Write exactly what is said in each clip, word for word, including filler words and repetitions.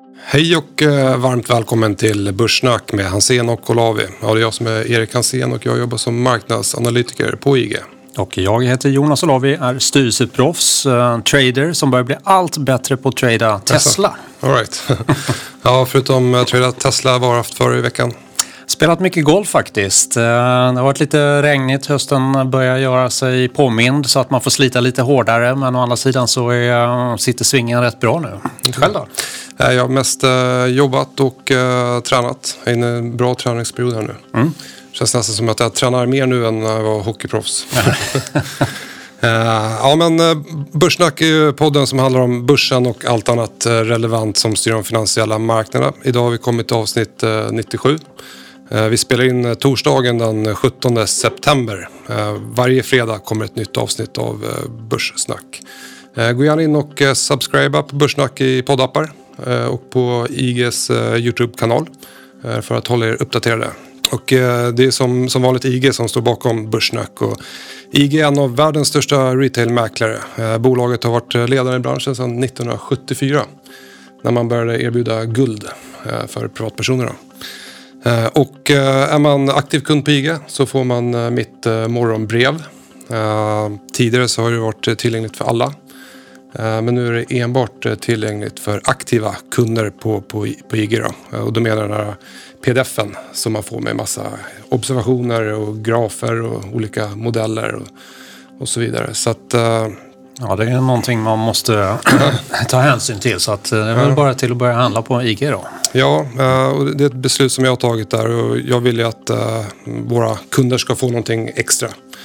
Hej och eh, varmt välkommen till Börssnack med Hansén och Olavi. Ja, det är jag som är Erik Hansén och jag jobbar som marknadsanalytiker på I G. Och jag heter Jonas Olavi, är styrelseproffs, uh, trader som börjar bli allt bättre på att trada Tesla. All right. Ja, förutom uh, trada Tesla, vad har haft för i veckan? Spelat mycket golf faktiskt. Uh, det har varit lite regnigt, hösten börjar göra sig påmind så att man får slita lite hårdare. Men å andra sidan så är, uh, sitter svingen rätt bra nu. Själv då? Jag har mest uh, jobbat och uh, tränat. Jag är inne i en bra träningsperiod här nu. Mm. Känns nästan som att jag tränar mer nu än när jag var hockeyproffs. uh, ja, men uh, Börssnack är ju podden som handlar om börsen och allt annat uh, relevant som styr de finansiella marknaderna. Idag har vi kommit till avsnitt uh, nittiosju. Uh, vi spelar in uh, torsdagen den sjuttonde september. Uh, varje fredag kommer ett nytt avsnitt av uh, Börssnack. Uh, gå gärna in och uh, subscriba på Börssnack i poddappar uh, och på I G:s uh, YouTube-kanal uh, för att hålla er uppdaterade. Och eh, det är som, som vanligt I G som står bakom Börssnack. Och I G är en av världens största retailmäklare. Eh, bolaget har varit ledare i branschen sedan nittonhundrasjuttiofyra. När man började erbjuda guld eh, för privatpersoner. Då. Eh, och eh, är man aktiv kund på I G så får man eh, mitt eh, morgonbrev. Eh, tidigare så har det varit tillgängligt för alla. Eh, men nu är det enbart eh, tillgängligt för aktiva kunder på, på, på I G. Då. Eh, och då menar jag den här P D F-en som man får med massa observationer och grafer och olika modeller och, och så vidare. Så att, uh, ja, det är någonting man måste ta hänsyn till, så att det är väl bara till att börja handla på I G då. Ja, uh, och det är ett beslut som jag har tagit där och jag vill ju att uh, våra kunder ska få någonting extra.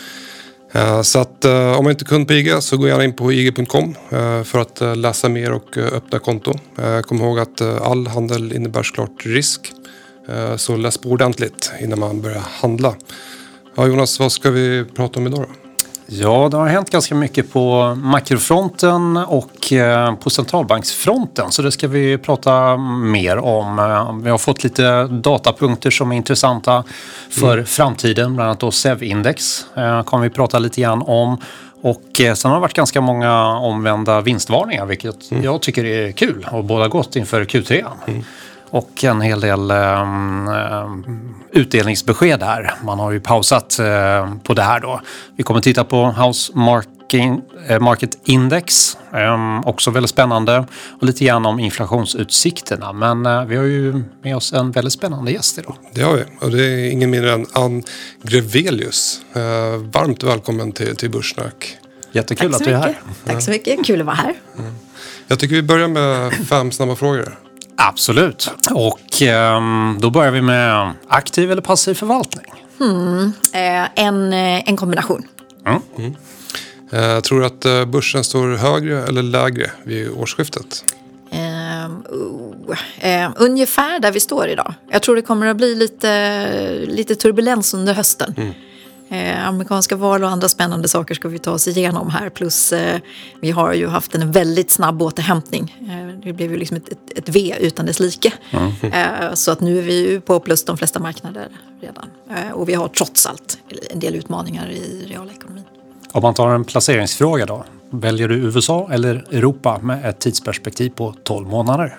Uh, så att uh, om man inte är kund på I G så gå gärna in på i g punkt com uh, för att uh, läsa mer och uh, öppna konto. Uh, kom ihåg att uh, all handel innebär såklart risk. Så läs på ordentligt innan man börjar handla. Ja, Jonas, vad ska vi prata om idag då? Ja, det har hänt ganska mycket på makrofronten och på centralbanksfronten. Så det ska vi prata mer om. Vi har fått lite datapunkter som är intressanta för mm. framtiden. Bland annat då S E V-index kommer vi prata lite grann om. Och sen har det varit ganska många omvända vinstvarningar, vilket mm. jag tycker är kul och båda gott inför Q tre. Mm. Och en hel del um, utdelningsbesked här. Man har ju pausat uh, på det här då. Vi kommer titta på House Marking, uh, Market Index. Um, också väldigt spännande. Och lite grann om inflationsutsikterna. Men uh, vi har ju med oss en väldigt spännande gäst idag. Det har vi. Och det är ingen mindre än Ann Grevelius. Uh, varmt välkommen till, till Börssnack. Jättekul att du är här. Tack så mycket. Kul att vara här. Mm. Jag tycker vi börjar med fem snabba frågor. Absolut. Och um, då börjar vi med aktiv eller passiv förvaltning. Mm, eh, en, en kombination. Mm. Mm. Eh, tror du att eh, börsen står högre eller lägre vid årsskiftet? Eh, uh, eh, ungefär där vi står idag. Jag tror det kommer att bli lite, lite turbulens under hösten. Mm. Eh, amerikanska val och andra spännande saker ska vi ta oss igenom här. Plus eh, vi har ju haft en väldigt snabb återhämtning. Eh, det blev ju liksom ett, ett, ett V utan dess like. Mm. Eh, så att nu är vi ju på plus de flesta marknader redan. Eh, och vi har trots allt en del utmaningar i realekonomin. Om man tar en placeringsfråga då. Väljer du U S A eller Europa med ett tidsperspektiv på tolv månader?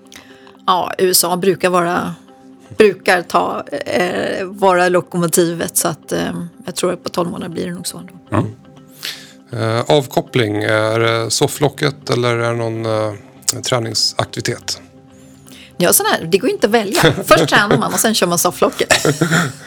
Ja, U S A brukar vara... brukar ta, eh, vara lokomotivet, så att eh, jag tror att på tolv månader blir det nog så ändå. Mm. Eh, avkoppling, är det sofflocket eller är det någon eh, träningsaktivitet? Ja, sån här, det går inte att välja. Först tränar man och sen kör man sofflocket.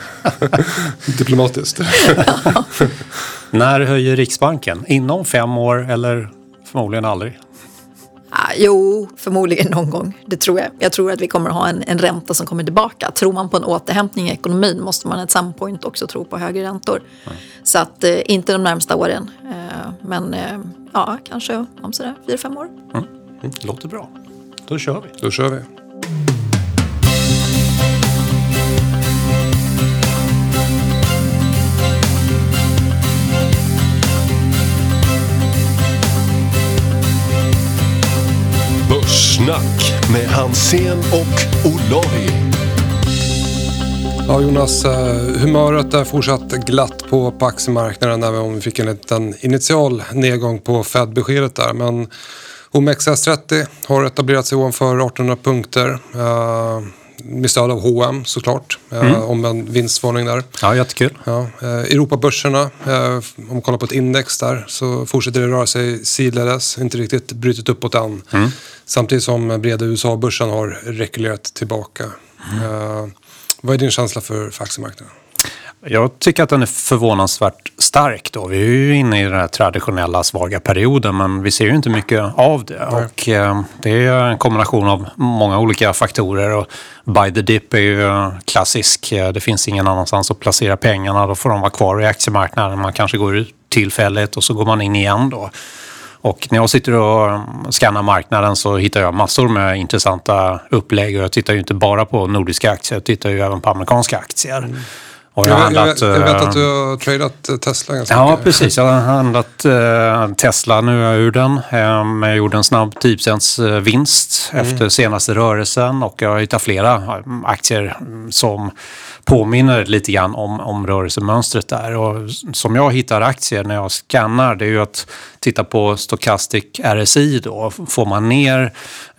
Diplomatiskt. Ja. När höjer Riksbanken? Inom fem år eller förmodligen aldrig? Ah, jo, förmodligen någon gång. Det tror jag. Jag tror att vi kommer att ha en, en ränta som kommer tillbaka. Tror man på en återhämtning i ekonomin måste man at some point också tro på högre räntor. Mm. Så att eh, inte de närmsta åren. Eh, men eh, ja, kanske om sådär fyra, fem år. Mm. Mm. Låter bra. Då kör vi. Då kör vi. Börssnack med Hansén och Olavi. Ja, Jonas, humöret är fortsatt glatt på, på aktiemarknaden även om vi fick en liten initial nedgång på Fed-beskedet där. Men O M X S trettio har etablerat sig ovanför artonhundra punkter. Uh, med stöd av H och M såklart. Mm. Uh, om en vinstvarning där. Ja, jättekul. Ja, uh, Europabörserna, uh, om man kollar på ett index där så fortsätter det röra sig sidledes. Inte riktigt brutit uppåt än. Mm. Samtidigt som breda U S A-börsen har rekylerat tillbaka. Mm. Uh, vad är din känsla för, för aktiemarknaden? Jag tycker att den är förvånansvärt stark då. Vi är ju inne i den här traditionella svaga perioden, men vi ser ju inte mycket av det. Nej. Och eh, det är en kombination av många olika faktorer. Och buy the dip är ju klassisk. Det finns ingen annanstans att placera pengarna. Då får de vara kvar i aktiemarknaden. Man kanske går ut tillfälligt och så går man in igen då. Och när jag sitter och skannar marknaden så hittar jag massor med intressanta upplägg. Och jag tittar ju inte bara på nordiska aktier, jag tittar ju även på amerikanska aktier. Mm. Och jag, jag, handlat, jag, jag vet att du har tradat Tesla ganska Ja, mycket. Precis. Jag har handlat uh, Tesla, nu är jag ur den. Um, jag gjorde en snabb tio procent vinst mm. efter senaste rörelsen. Och jag har hittat flera aktier som påminner lite grann om, om rörelsemönstret där. Och som jag hittar aktier när jag skannar, det är ju att titta på Stochastic R S I då. Får man ner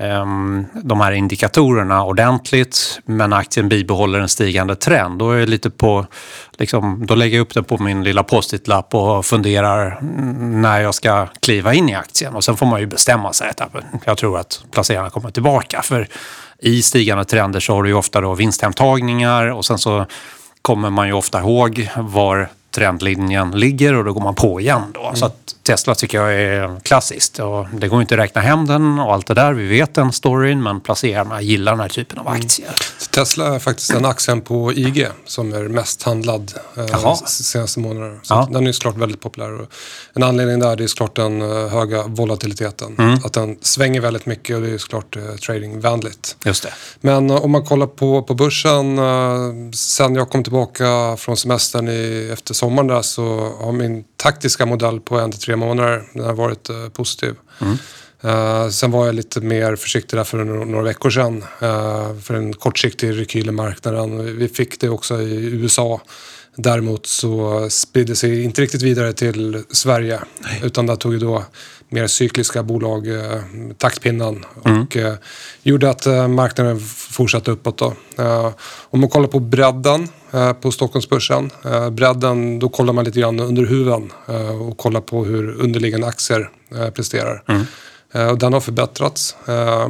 um, de här indikatorerna ordentligt men aktien bibehåller en stigande trend, då är jag lite på liksom, då lägger jag upp den på min lilla post-it-lapp och funderar när jag ska kliva in i aktien. Och sen får man ju bestämma sig. Jag tror att placerarna kommer tillbaka. För i stigande trender så har du ju ofta då vinsthemtagningar och sen så kommer man ju ofta ihåg var trendlinjen ligger och då går man på igen då. Mm. Så att Tesla tycker jag är klassiskt och det går inte att räkna hem den och allt det där. Vi vet den storyn, men placerarna gillar den här typen av aktier. Mm. Tesla är faktiskt den aktien på I G som är mest handlad eh, senaste månaderna. Så ja. Den är såklart väldigt populär. Och en anledning där är såklart den uh, höga volatiliteten. Mm. Att den svänger väldigt mycket och det är såklart uh, tradingvänligt. Just det. Men uh, om man kollar på, på börsen, uh, sen jag kom tillbaka från semestern i, efter sommaren där så har min taktiska modell på en till tre månader den har varit uh, positiv. Mm. Uh, sen var jag lite mer försiktig där för några, några veckor sedan uh, för en kortsiktig rekyl i marknaden. Vi fick det också i U S A. Däremot så spridde sig inte riktigt vidare till Sverige. Nej. Utan där tog ju då mer cykliska bolag eh, taktpinnen mm. och eh, gjorde att eh, marknaden fortsatte uppåt då. Eh, om man kollar på bredden eh, på Stockholmsbörsen, eh, bredden då kollar man lite grann under huven eh, och kollar på hur underliggande aktier eh, presterar. Mm. Eh, och den har förbättrats. Eh,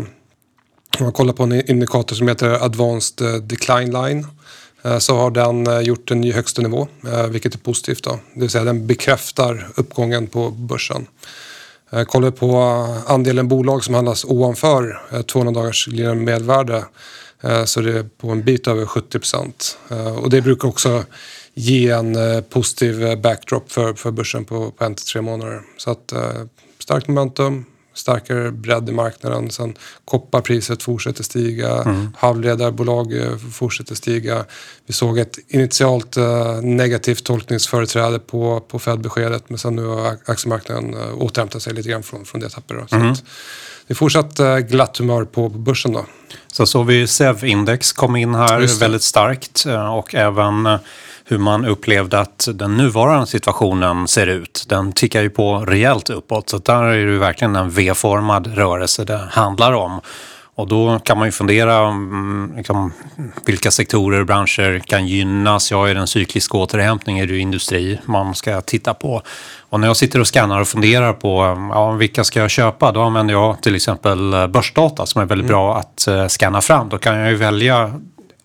om man kollar på en indikator som heter Advanced Decline Line så har den gjort en ny högsta nivå, vilket är positivt då. Det vill säga den bekräftar uppgången på börsen. Kollar vi på andelen bolag som handlas ovanför tvåhundra dagars glidande medvärde så är det på en bit över sjuttio procent. Och det brukar också ge en positiv backdrop för, för börsen på, på en till tre månader. Så att starkt momentum. Starkare bredd i marknaden. Sen kopparpriset fortsätter stiga. Mm. Halvledarbolag fortsätter stiga. Vi såg ett initialt uh, negativt tolkningsföreträde på, på Fed-beskedet. Men sen nu har aktiemarknaden uh, återhämtat sig lite grann från, från det tappet. Då. Så mm. att det är fortsatt uh, glatt humör på, på börsen då. Så så vi S E V-index kom in här väldigt starkt. Och även uh, hur man upplevde att den nuvarande situationen ser ut. Den tickar ju på rejält uppåt. Så där är det verkligen en V-formad rörelse det handlar om. Och då kan man ju fundera um, liksom, vilka sektorer och branscher kan gynnas. Ja, i den cykliska återhämtningen är det ju industri man ska titta på. Och när jag sitter och skannar och funderar på ja, vilka ska jag köpa, då använder jag till exempel börsdata som är väldigt mm. bra att uh, skanna fram. Då kan jag ju välja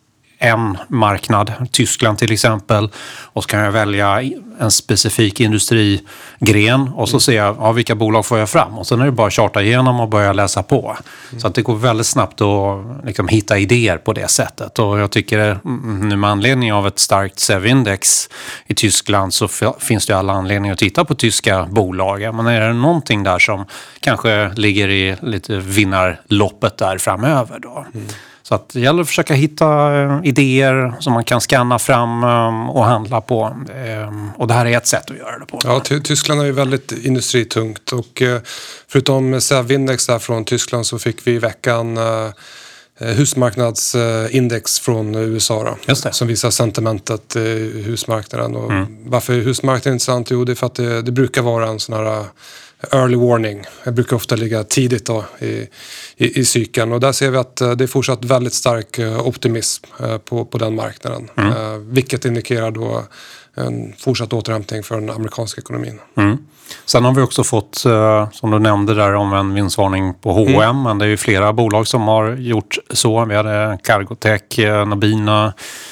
en marknad, Tyskland till exempel, och så kan jag välja en specifik industrigren och så mm. ser jag ja, vilka bolag får jag fram och sen är det bara att charta igenom och börja läsa på. Mm. Så att det går väldigt snabbt att liksom, hitta idéer på det sättet och jag tycker nu med anledning av ett starkt S E V-index i Tyskland så f- finns det alla anledningar att titta på tyska bolag. Men är det någonting där som kanske ligger i lite vinnarloppet där framöver då? Mm. Så att det gäller att försöka hitta uh, idéer som man kan scanna fram um, och handla på. Um, och det här är ett sätt att göra det på. Ja, Ty- Tyskland är ju väldigt industritungt. Och uh, förutom S E V-index där från Tyskland så fick vi i veckan uh, husmarknadsindex från U S A då, Just det. Som visar sentimentet i husmarknaden. Och mm. varför är husmarknaden intressant? Jo, det är för att det, det brukar vara en sån här early warning. Jag brukar ofta ligga tidigt då i, i, i cykeln. Och där ser vi att det är fortsatt väldigt stark optimism på, på den marknaden. Mm. Vilket indikerar då en fortsatt återhämtning för den amerikanska ekonomin. Mm. Sen har vi också fått, som du nämnde där, om en vinstvarning på H och M. Mm. Men det är ju flera bolag som har gjort så. Vi hade Cargotec, Nobina.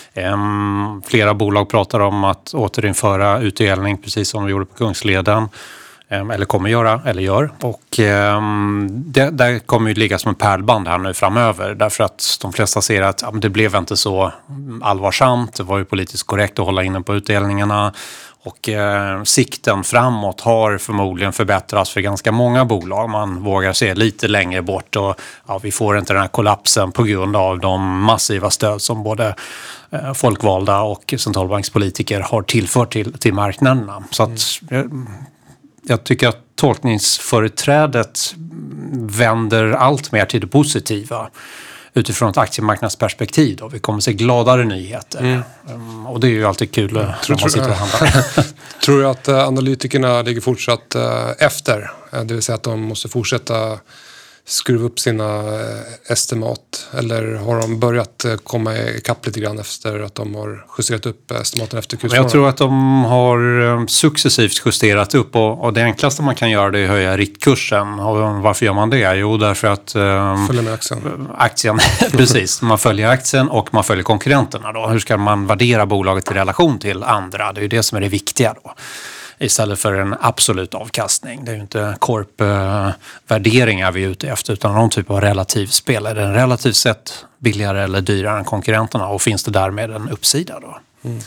Um, flera bolag pratar om att återinföra utdelning, precis som vi gjorde på Kungsleden. Um, eller kommer göra, eller gör. Och um, det där kommer ju ligga som en pärlband här nu framöver. Därför att de flesta ser att ja, det blev inte så allvarsamt. Det var ju politiskt korrekt att hålla inne på utdelningarna. Och eh, sikten framåt har förmodligen förbättrats för ganska många bolag. Man vågar se lite längre bort och ja, vi får inte den här kollapsen på grund av de massiva stöd som både eh, folkvalda och centralbankspolitiker har tillfört till, till marknaderna. Så att jag, jag tycker att tolkningsföreträdet vänder allt mer till det positiva utifrån ett aktiemarknadsperspektiv då. Vi kommer se gladare nyheter. Mm. Um, och det är ju alltid kul mm. när tror, man sitter och handlar. Tror du att uh, analytikerna ligger fortsatt uh, efter? Uh, det vill säga att de måste fortsätta skruva upp sina uh, estimat? Eller har de börjat uh, komma ikapp lite grann efter att de har justerat upp estimaten efter Q två? Jag tror att de har um, successivt justerat upp och, och det enklaste man kan göra det är att höja riktkursen. Och varför gör man det? Jo, därför att um, följer med aktien. aktien precis, man följer aktien och man följer konkurrenterna då. Hur ska man värdera bolaget i relation till andra? Det är ju det som är det viktiga då. Istället för en absolut avkastning. Det är ju inte korp-värderingar vi är ute efter utan någon typ av relativspel. Är den relativt sett billigare eller dyrare än konkurrenterna och finns det därmed en uppsida då? Mm.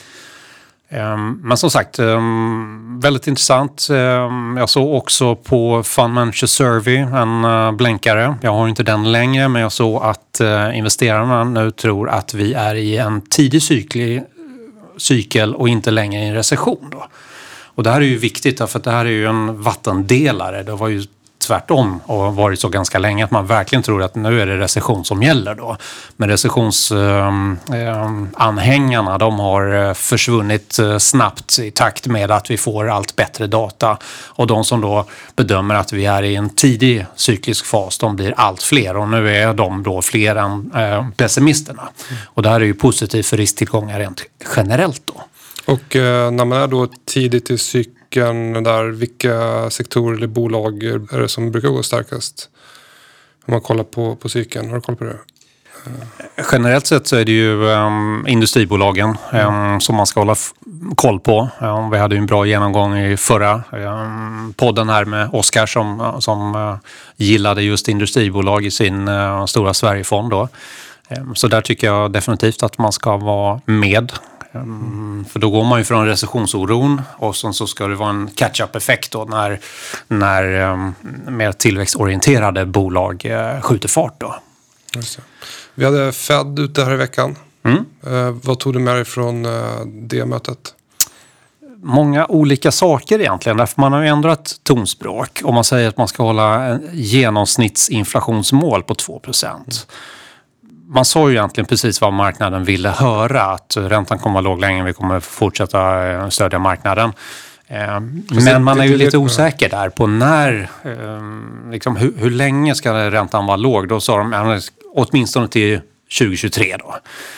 Um, men som sagt, um, väldigt intressant. Um, jag såg också på Fund Manager Survey en uh, blänkare. Jag har inte den längre men jag såg att uh, investerarna nu tror att vi är i en tidig cykli, cykel och inte längre i en recession då. Och det här är ju viktigt för att det här är ju en vattendelare. Det var ju tvärtom och har varit så ganska länge att man verkligen tror att nu är det recession som gäller då. Men recessionsanhängarna eh, de har försvunnit snabbt i takt med att vi får allt bättre data. Och de som då bedömer att vi är i en tidig cyklisk fas, de blir allt fler. Och nu är de då fler än eh, pessimisterna. Mm. Och det här är ju positivt för risktillgångar rent generellt då. Och eh, när man är då tidigt i cykeln där, vilka sektorer eller bolag är det som brukar gå starkast? Om man kollar på, på cykeln, har du koll på det? Generellt sett så är det ju um, industribolagen um, som man ska hålla f- koll på. Um, vi hade ju en bra genomgång i förra um, podden här med Oskar som, som uh, gillade just industribolag i sin uh, stora Sverigefond då. Um, så där tycker jag definitivt att man ska vara med. Mm. För då går man ju från recessionsoron och sen så ska det vara en catch-up-effekt då när, när um, mer tillväxtorienterade bolag uh, skjuter fart då. Just det. Vi hade Fed ute här i veckan. Mm. Uh, vad tog du med dig från uh, det mötet? Många olika saker egentligen, därför man har ju ändrat tonspråk. Om man säger att man ska hålla en genomsnittsinflationsmål på två procent. Mm. Man sa ju egentligen precis vad marknaden ville höra. Att räntan kommer att vara låg länge, vi kommer fortsätta stödja marknaden. Men man är ju lite osäker där på när, liksom, hur, hur länge ska räntan vara låg. Då sa de åtminstone till tjugo tjugotre då.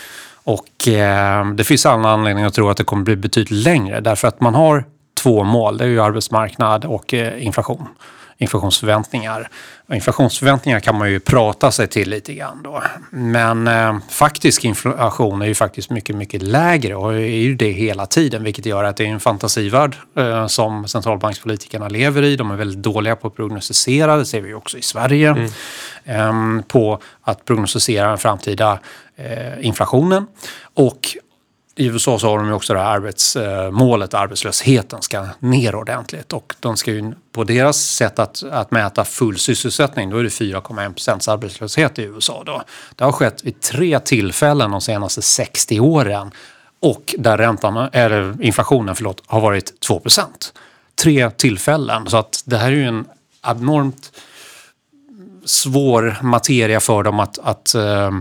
Och eh, det finns alla anledningar att tro att det kommer bli betydligt längre. Därför att man har två mål, det är ju arbetsmarknad och eh, inflation. Inflationsförväntningar. Och inflationsförväntningar kan man ju prata sig till lite grann då. Men eh, faktisk inflation är ju faktiskt mycket, mycket lägre och är ju det hela tiden. Vilket gör att det är en fantasivärld eh, som centralbankspolitikerna lever i. De är väldigt dåliga på att prognostisera, det ser vi också i Sverige. Mm. Eh, på att prognostisera den framtida eh, inflationen. Och i U S A så har de ju också det här arbetsmålet, arbetslösheten ska ner ordentligt. Och de ska ju på deras sätt att, att mäta full sysselsättning, då är det fyra komma en procent arbetslöshet i U S A då. Det har skett vid tre tillfällen de senaste sextio åren. Och där räntan, eller inflationen förlåt, har varit två procent. Tre tillfällen. Så att det här är ju en abnormt svår materia för dem att, att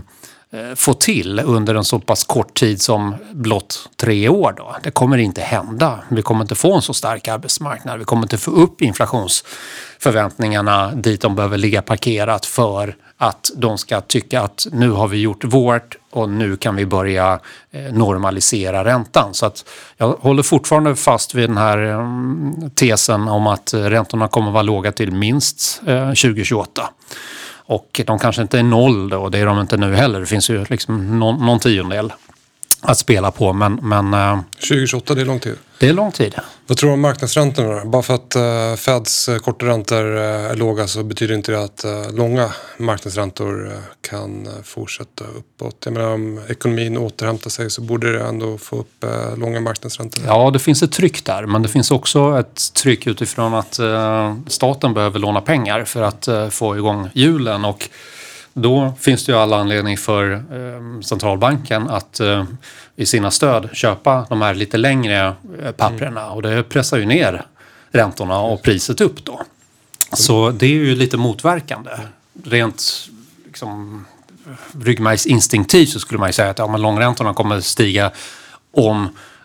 få till under en så pass kort tid som blott tre år då. Det kommer inte hända. Vi kommer inte få en så stark arbetsmarknad. Vi kommer inte få upp inflationsförväntningarna dit de behöver ligga parkerat för att de ska tycka att nu har vi gjort vårt och nu kan vi börja normalisera räntan. Så att jag håller fortfarande fast vid den här tesen om att räntorna kommer vara låga till minst tjugo tjugoåtta. Och de kanske inte är noll då, och det är de inte nu heller. Det finns ju liksom någon, någon tiondel att spela på. Men, men, tjugo tjugoåtta, det är lång tid. Det är lång tid. Vad tror du om marknadsräntorna då? Bara för att uh, Feds uh, korta räntor uh, är låga så betyder inte det att uh, långa marknadsräntor uh, kan uh, fortsätta uppåt. Jag menar, om ekonomin återhämtar sig så borde det ändå få upp uh, långa marknadsräntor. Ja, det finns ett tryck där. Men det finns också ett tryck utifrån att uh, staten behöver låna pengar för att uh, få igång hjulen. Och då finns det ju alla anledning för eh, centralbanken att eh, i sina stöd köpa de här lite längre eh, papperna. Mm. Och det pressar ju ner räntorna och priset upp då. Mm. Så det är ju lite motverkande. Rent liksom, ryggmärgsinstinktivt så skulle man ju säga att ja, men långräntorna kommer stiga om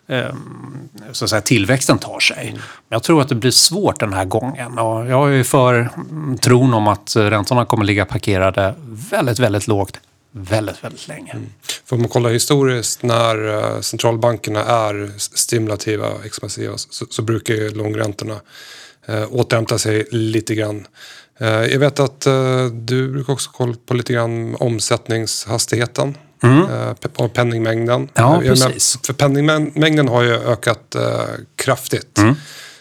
så att säga, tillväxten tar sig. Mm. Jag tror att det blir svårt den här gången. Och jag är för tron om att räntorna kommer ligga parkerade väldigt, väldigt lågt väldigt, väldigt länge. Mm. För om man kollar historiskt när centralbankerna är stimulativa och expansiva så, så brukar ju långräntorna äh, återhämta sig lite grann. Äh, jag vet att äh, du brukar också kolla på lite grann omsättningshastigheten. Mm. Och penningmängden. Ja, precis. För penningmängden har ju ökat uh, kraftigt mm.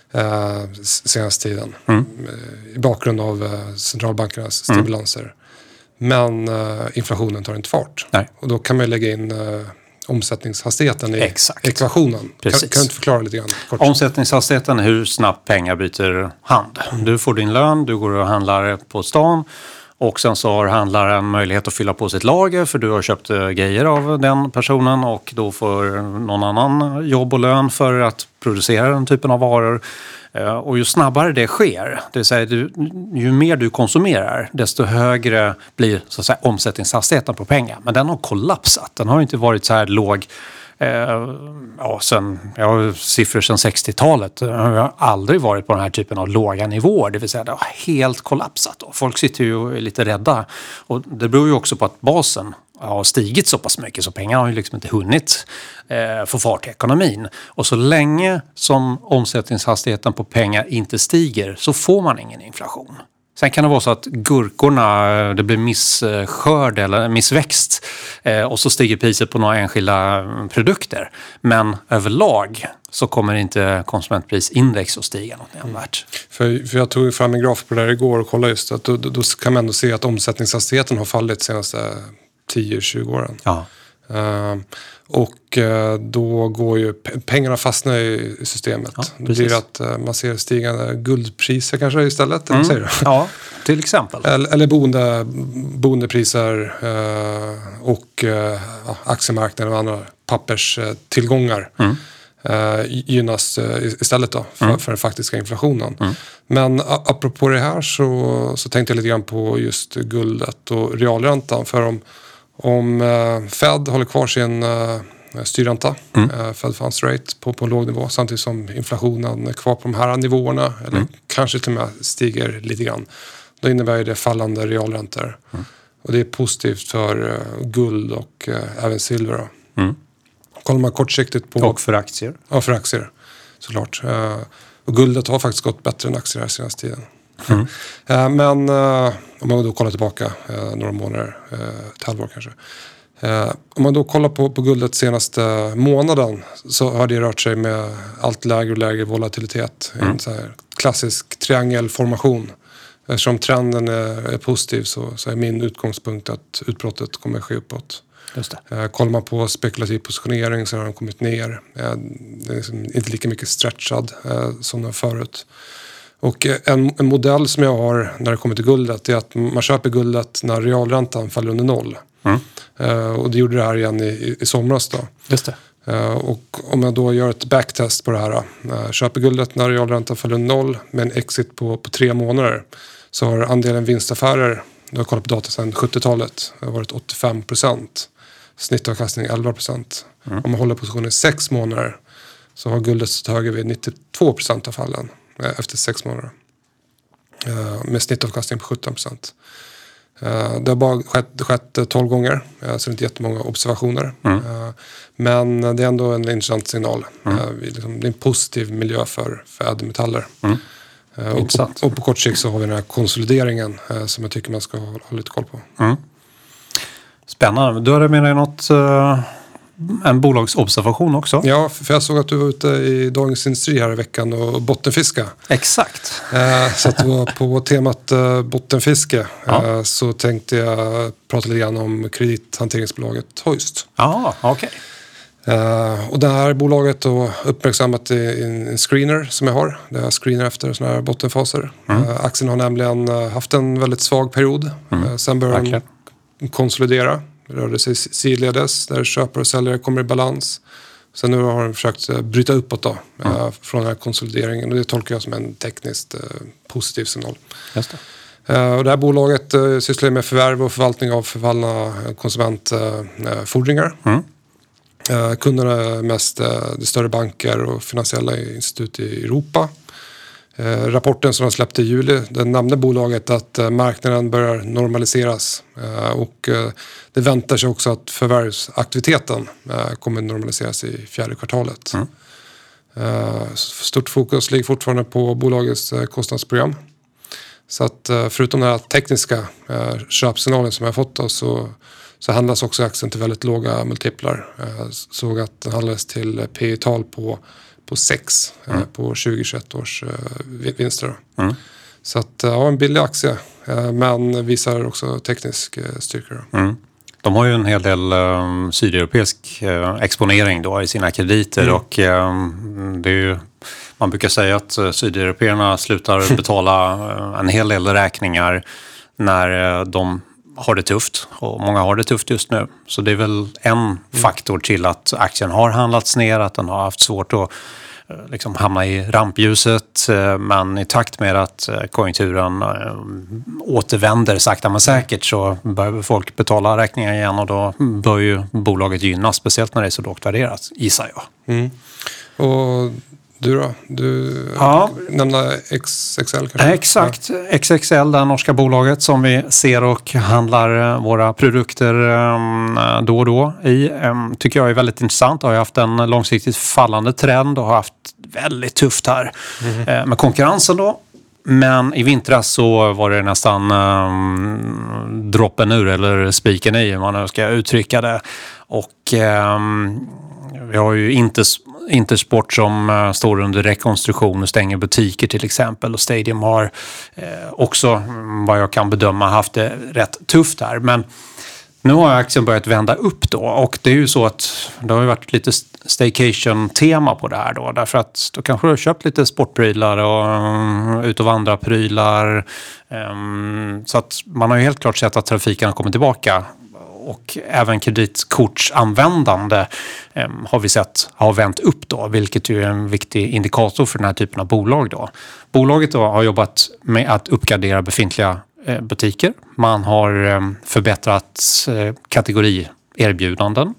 uh, senaste tiden. Mm. I bakgrund av uh, centralbankernas stimulanser. Mm. Men uh, inflationen tar inte fart. Nej. Och då kan man lägga in uh, omsättningshastigheten i Exakt. ekvationen. Kan, kan du inte förklara lite grann? Kort? Omsättningshastigheten är hur snabbt pengar byter hand. Mm. Du får din lön, du går och handlar på stan. Och sen så har handlaren möjlighet att fylla på sitt lager för du har köpt grejer av den personen och då får någon annan jobb och lön för att producera den typen av varor. Och ju snabbare det sker, det vill säga du, ju mer du konsumerar desto högre blir så att säga, omsättningshastigheten på pengar. Men den har kollapsat, den har inte varit så här låg. Eh, ja, sen, jag har siffror sedan sextiotalet. Jag har aldrig varit på den här typen av låga nivåer. Det vill säga det har helt kollapsat. Och folk sitter ju och är lite rädda. Och det beror ju också på att basen har stigit så pass mycket så pengarna har ju liksom inte hunnit eh, få fart i ekonomin. Och så länge som omsättningshastigheten på pengar inte stiger så får man ingen inflation. Sen kan det vara så att gurkorna, det blir misskörd eller missväxt eh, och så stiger priset på några enskilda produkter. Men överlag så kommer inte konsumentprisindex att stiga något nämnvärt. Mm. För, för jag tog fram en graf på det där igår och kollade just att då, då kan man ändå se att omsättningshastigheten har fallit de senaste tio till tjugo åren. Ja. Uh, och uh, då går ju pengarna fastna i systemet. Ja, det blir att uh, man ser stigande guldpriser kanske istället. Mm. Säger du? Ja, till exempel. Eller, eller boende, boendepriser uh, och uh, aktiemarknaden och andra papperstillgångar mm. uh, gynnas uh, istället då för, mm. för den faktiska inflationen. Mm. Men uh, apropå det här så, så tänkte jag lite grann på just guldet och realräntan. För om Om uh, Fed håller kvar sin uh, styrränta, mm. uh, Fed Funds Rate på, på en låg nivå samtidigt som inflationen är kvar på de här nivåerna eller mm. kanske till och med stiger lite grann. Då innebär det fallande realräntor. Mm. Och det är positivt för uh, guld och uh, även silver. Mm. Kollar man kortsiktigt på... Och för aktier. Ja, för aktier såklart. Uh, och guldet har faktiskt gått bättre än aktier här senaste tiden. Mm. uh, men uh, om man då kollar tillbaka uh, några månader, uh, ett halvår kanske. Uh, om man då kollar på, på guldet senaste månaden så har det rört sig med allt lägre och lägre volatilitet. Mm. En så här klassisk triangelformation. Eftersom trenden är, är positiv så, så är min utgångspunkt att utbrottet kommer ske uppåt. Just det. Uh, kollar man på spekulativ positionering så har den kommit ner. Uh, det är liksom inte lika mycket stretchad uh, som den förut. Och en, en modell som jag har när det kommer till guldet är att man köper guldet när realräntan faller under noll. Mm. Uh, och det gjorde det här igen i, i, i somras då. Just det. Uh, och om jag då gör ett backtest på det här. Uh, köper guldet när realräntan faller under noll med en exit på, på tre månader. Så har andelen vinstaffärer, jag har kollat på data sedan sjuttiotalet, det har varit åttiofem procent. Snittavkastning elva procent. Mm. Om man håller positionen i sex månader så har guldet stått högre vid nittiotvå procent av fallen efter sex månader. Med snittavkastning på sjutton procent. Det har bara skett, skett tolv gånger, så det är inte jättemånga observationer. Mm. Men det är ändå en intressant signal. Mm. Det är en positiv miljö för, för ädelmetaller. Mm. Och på, och på kort sikt så har vi den här konsolideringen som jag tycker man ska ha, ha lite koll på. Mm. Spännande. Du hade med dig något, en bolagsobservation också? Ja, för jag såg att du var ute i Dagens Industri här i veckan och bottenfiska. Exakt. Så att du var på temat bottenfiske. Ja. Så tänkte jag prata lite grann om kredithanteringsbolaget Hoist. Ja, okej. Okay. Uh, och det här bolaget har uppmärksammat i en, en screener som jag har. Det är screener efter sådana här bottenfaser. Mm. Uh, aktien har nämligen uh, haft en väldigt svag period. Mm. Uh, sen börjar den konsolidera. Det rörde sig sidledes där köpare och säljare kommer i balans. Sen nu har den försökt uh, bryta uppåt då, uh, mm. från den här konsolideringen. Och det tolkar jag som en tekniskt uh, positiv signal. Just det. Uh, och det här bolaget uh, sysslar med förvärv och förvaltning av förfallna konsumentfordringar. Uh, mm. Uh, kunderna är mest uh, de större banker och finansiella institut i Europa. Uh, rapporten som de släppte i juli, den nämnde bolaget att uh, marknaden börjar normaliseras. Uh, och uh, det väntar sig också att förvärvsaktiviteten uh, kommer normaliseras i fjärde kvartalet. Mm. Uh, stort fokus ligger fortfarande på bolagets uh, kostnadsprogram. Så att uh, förutom den här tekniska uh, köpsignalen som jag har fått då, så Så handlas också aktien till väldigt låga multiplar. Jag såg att den handlades till P E-tal på, på sex mm. på tjugo tjugoett års vinster. Mm. Så att, ja, en billig aktie, men visar också teknisk styrka. Mm. De har ju en hel del um, sydeuropeisk uh, exponering då i sina krediter mm. och um, det är ju, man brukar säga att uh, sydeuropeerna slutar betala uh, en hel del räkningar när uh, de har det tufft och många har det tufft just nu. Så det är väl en mm. faktor till att aktien har handlats ner, att den har haft svårt att liksom hamna i rampljuset. Men i takt med att konjunkturen återvänder sakta men säkert så börjar folk betala räkningar igen och då bör ju bolaget gynnas, speciellt när det är så lågt värderat, gissar jag. Mm. Och du då? Du ja. nämnde X X L kanske? Exakt. Ja. X X L, det norska bolaget som vi ser och handlar våra produkter då och då i, tycker jag är väldigt intressant. Har haft en långsiktigt fallande trend och har haft väldigt tufft här mm. med konkurrensen då. Men i vintras så var det nästan um, droppen ur eller spiken i, hur man nu ska uttrycka det. Och um, vi har ju inte Intersport som uh, står under rekonstruktion och stänger butiker till exempel. Och Stadium har uh, också, vad jag kan bedöma, haft det rätt tufft här. Men nu har aktien börjat vända upp då. Och det är ju så att det har ju varit lite staycation-tema på det här då. Därför att då kanske du har köpt lite sportprylar och um, ut och vandra prylar. Um, så att man har ju helt klart sett att trafiken har kommit tillbaka. Och även kreditkortsanvändande eh, har vi sett har vänt upp då, vilket ju är en viktig indikator för den här typen av bolag då. Bolaget då har jobbat med att uppgradera befintliga eh, butiker. Man har eh, förbättrat eh, kategorierbjudanden.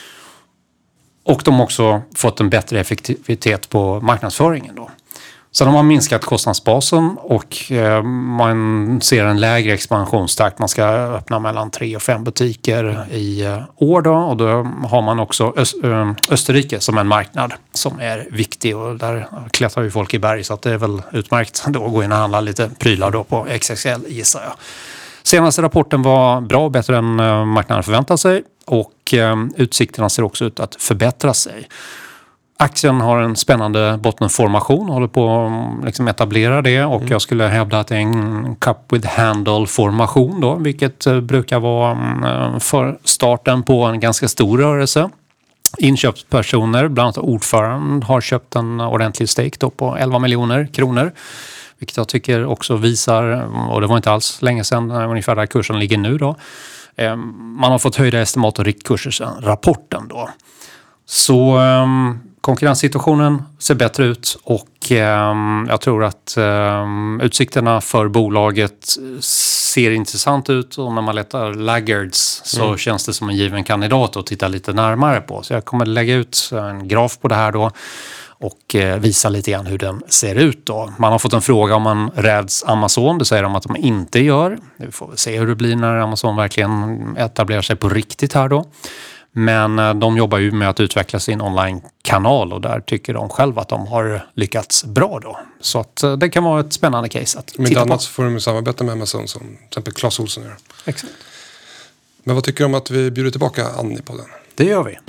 Och de har också fått en bättre effektivitet på marknadsföringen då. Sen har man minskat kostnadsbasen och eh, man ser en lägre expansionstakt. Man ska öppna mellan tre och fem butiker i eh, år då. Och då har man också Öst, ö, Österrike som en marknad som är viktig. Och där klättrar ju folk i berg, så att det är väl utmärkt då att gå in och handla lite prylar då på X X L, gissar jag. Senaste rapporten var bra, bättre än eh, marknaden förväntar sig. Och eh, utsikterna ser också ut att förbättra sig. Aktien har en spännande bottenformation, håller på att liksom etablera det, och mm. jag skulle hävda att det är en cup with handle formation då, vilket brukar vara för starten på en ganska stor rörelse. Inköpspersoner, bland annat ordföranden, har köpt en ordentlig stake då på elva miljoner kronor. Vilket jag tycker också visar, och det var inte alls länge sedan, ungefär där kursen ligger nu då. Man har fått höjda estimat och riktkurser sedan rapporten då. Så um, konkurrenssituationen ser bättre ut, och um, jag tror att um, utsikterna för bolaget ser intressant ut och när man letar laggards så mm. känns det som en given kandidat att titta lite närmare på. Så jag kommer lägga ut en graf på det här då och eh, visa lite grann hur den ser ut då. Man har fått en fråga om man räds Amazon. Det säger de att de inte gör. Vi får se hur det blir när Amazon verkligen etablerar sig på riktigt här då. Men eh, de jobbar ju med att utveckla sin online-kanal och där tycker de själva att de har lyckats bra då. Så att eh, det kan vara ett spännande case att Men titta annat på. så får de samarbeta med Amazon som till exempel Clas Ohlson gör. Exakt. Men vad tycker du om att vi bjuder tillbaka Annie på den? Det gör vi.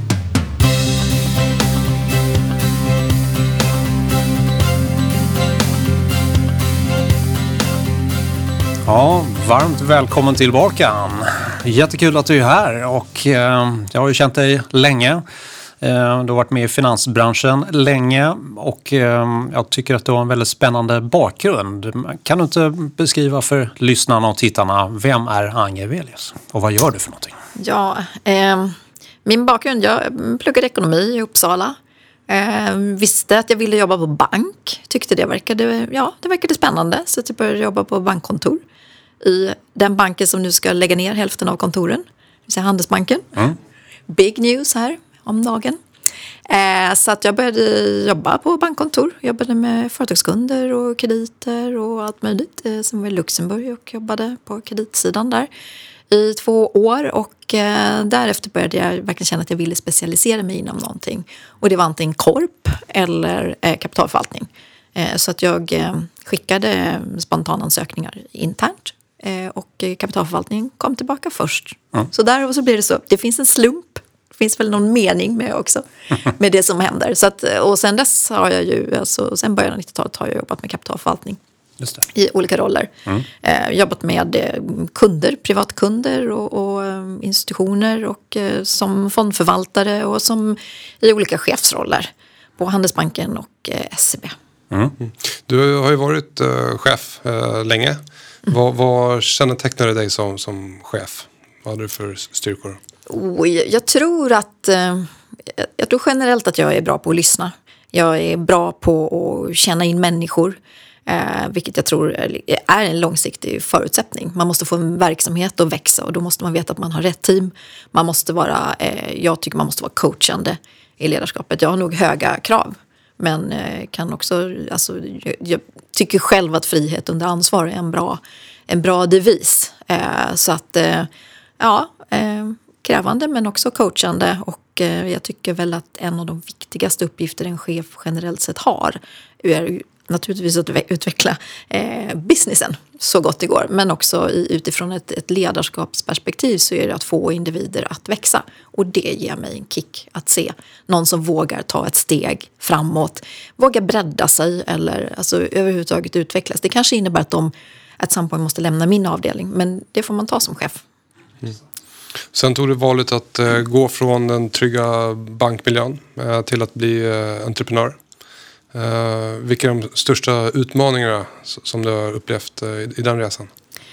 Ja, varmt välkommen tillbaka, Ann. Jättekul att du är här och eh, jag har ju känt dig länge. Eh, du har varit med i finansbranschen länge och eh, jag tycker att du har en väldigt spännande bakgrund. Kan du inte beskriva för lyssnarna och tittarna, vem är Ann Jevelius och vad gör du för någonting? Ja, eh, min bakgrund, jag pluggade ekonomi i Uppsala. Eh, visste att jag ville jobba på bank. Tyckte det verkade, ja, det verkade spännande. Så jag började jobba på bankkontor. I den banken som nu ska lägga ner hälften av kontoren. Det vill säga Handelsbanken. Mm. Big news här om dagen. Eh, så att jag började jobba på bankkontor. Jobbade med företagskunder och krediter och allt möjligt. Eh, som var i Luxemburg och jobbade på kreditsidan där i två år och eh, därefter började jag verkligen känna att jag ville specialisera mig inom någonting. Och det var antingen korp eller eh, kapitalförvaltning. Eh, så att jag eh, skickade spontanansökningar internt eh, och kapitalförvaltning kom tillbaka först. Mm. Så där och så blir det så. Det finns en slump. Det finns väl någon mening med också med det som händer. Så att, och sen dess har jag ju, alltså, sen början av nittiotalet har jag jobbat med kapitalförvaltning. Just det. I olika roller. Mm. Eh, jobbat med eh, kunder, privatkunder och, och eh, institutioner och eh, som fondförvaltare och som i olika chefsroller på Handelsbanken och eh, S E B. Mm. Du har ju varit eh, chef eh, länge. Mm. Vad, vad kännetecknar det dig som, som chef? Vad har du för styrkor? Oh, jag, jag tror att eh, jag tror generellt att jag är bra på att lyssna. Jag är bra på att känna in människor. Eh, vilket jag tror är en långsiktig förutsättning. Man måste få en verksamhet att växa och då måste man veta att man har rätt team. Man måste vara, eh, jag tycker man måste vara coachande i ledarskapet. Jag har nog höga krav men eh, kan också, alltså, jag, jag tycker själv att frihet under ansvar är en bra, en bra devis. Eh, så att, eh, ja, eh, krävande men också coachande och eh, jag tycker väl att en av de viktigaste uppgifter en chef generellt sett har är naturligtvis att utveckla eh, businessen så gott det går. Men också i, utifrån ett, ett ledarskapsperspektiv så är det att få individer att växa. Och det ger mig en kick att se någon som vågar ta ett steg framåt. Vågar bredda sig eller alltså, överhuvudtaget utvecklas. Det kanske innebär att de at some point måste lämna min avdelning. Men det får man ta som chef. Mm. Sen tog du valet att eh, gå från den trygga bankmiljön eh, till att bli eh, entreprenör. Uh, vilka är de största utmaningarna som du har upplevt uh, i, i den resan?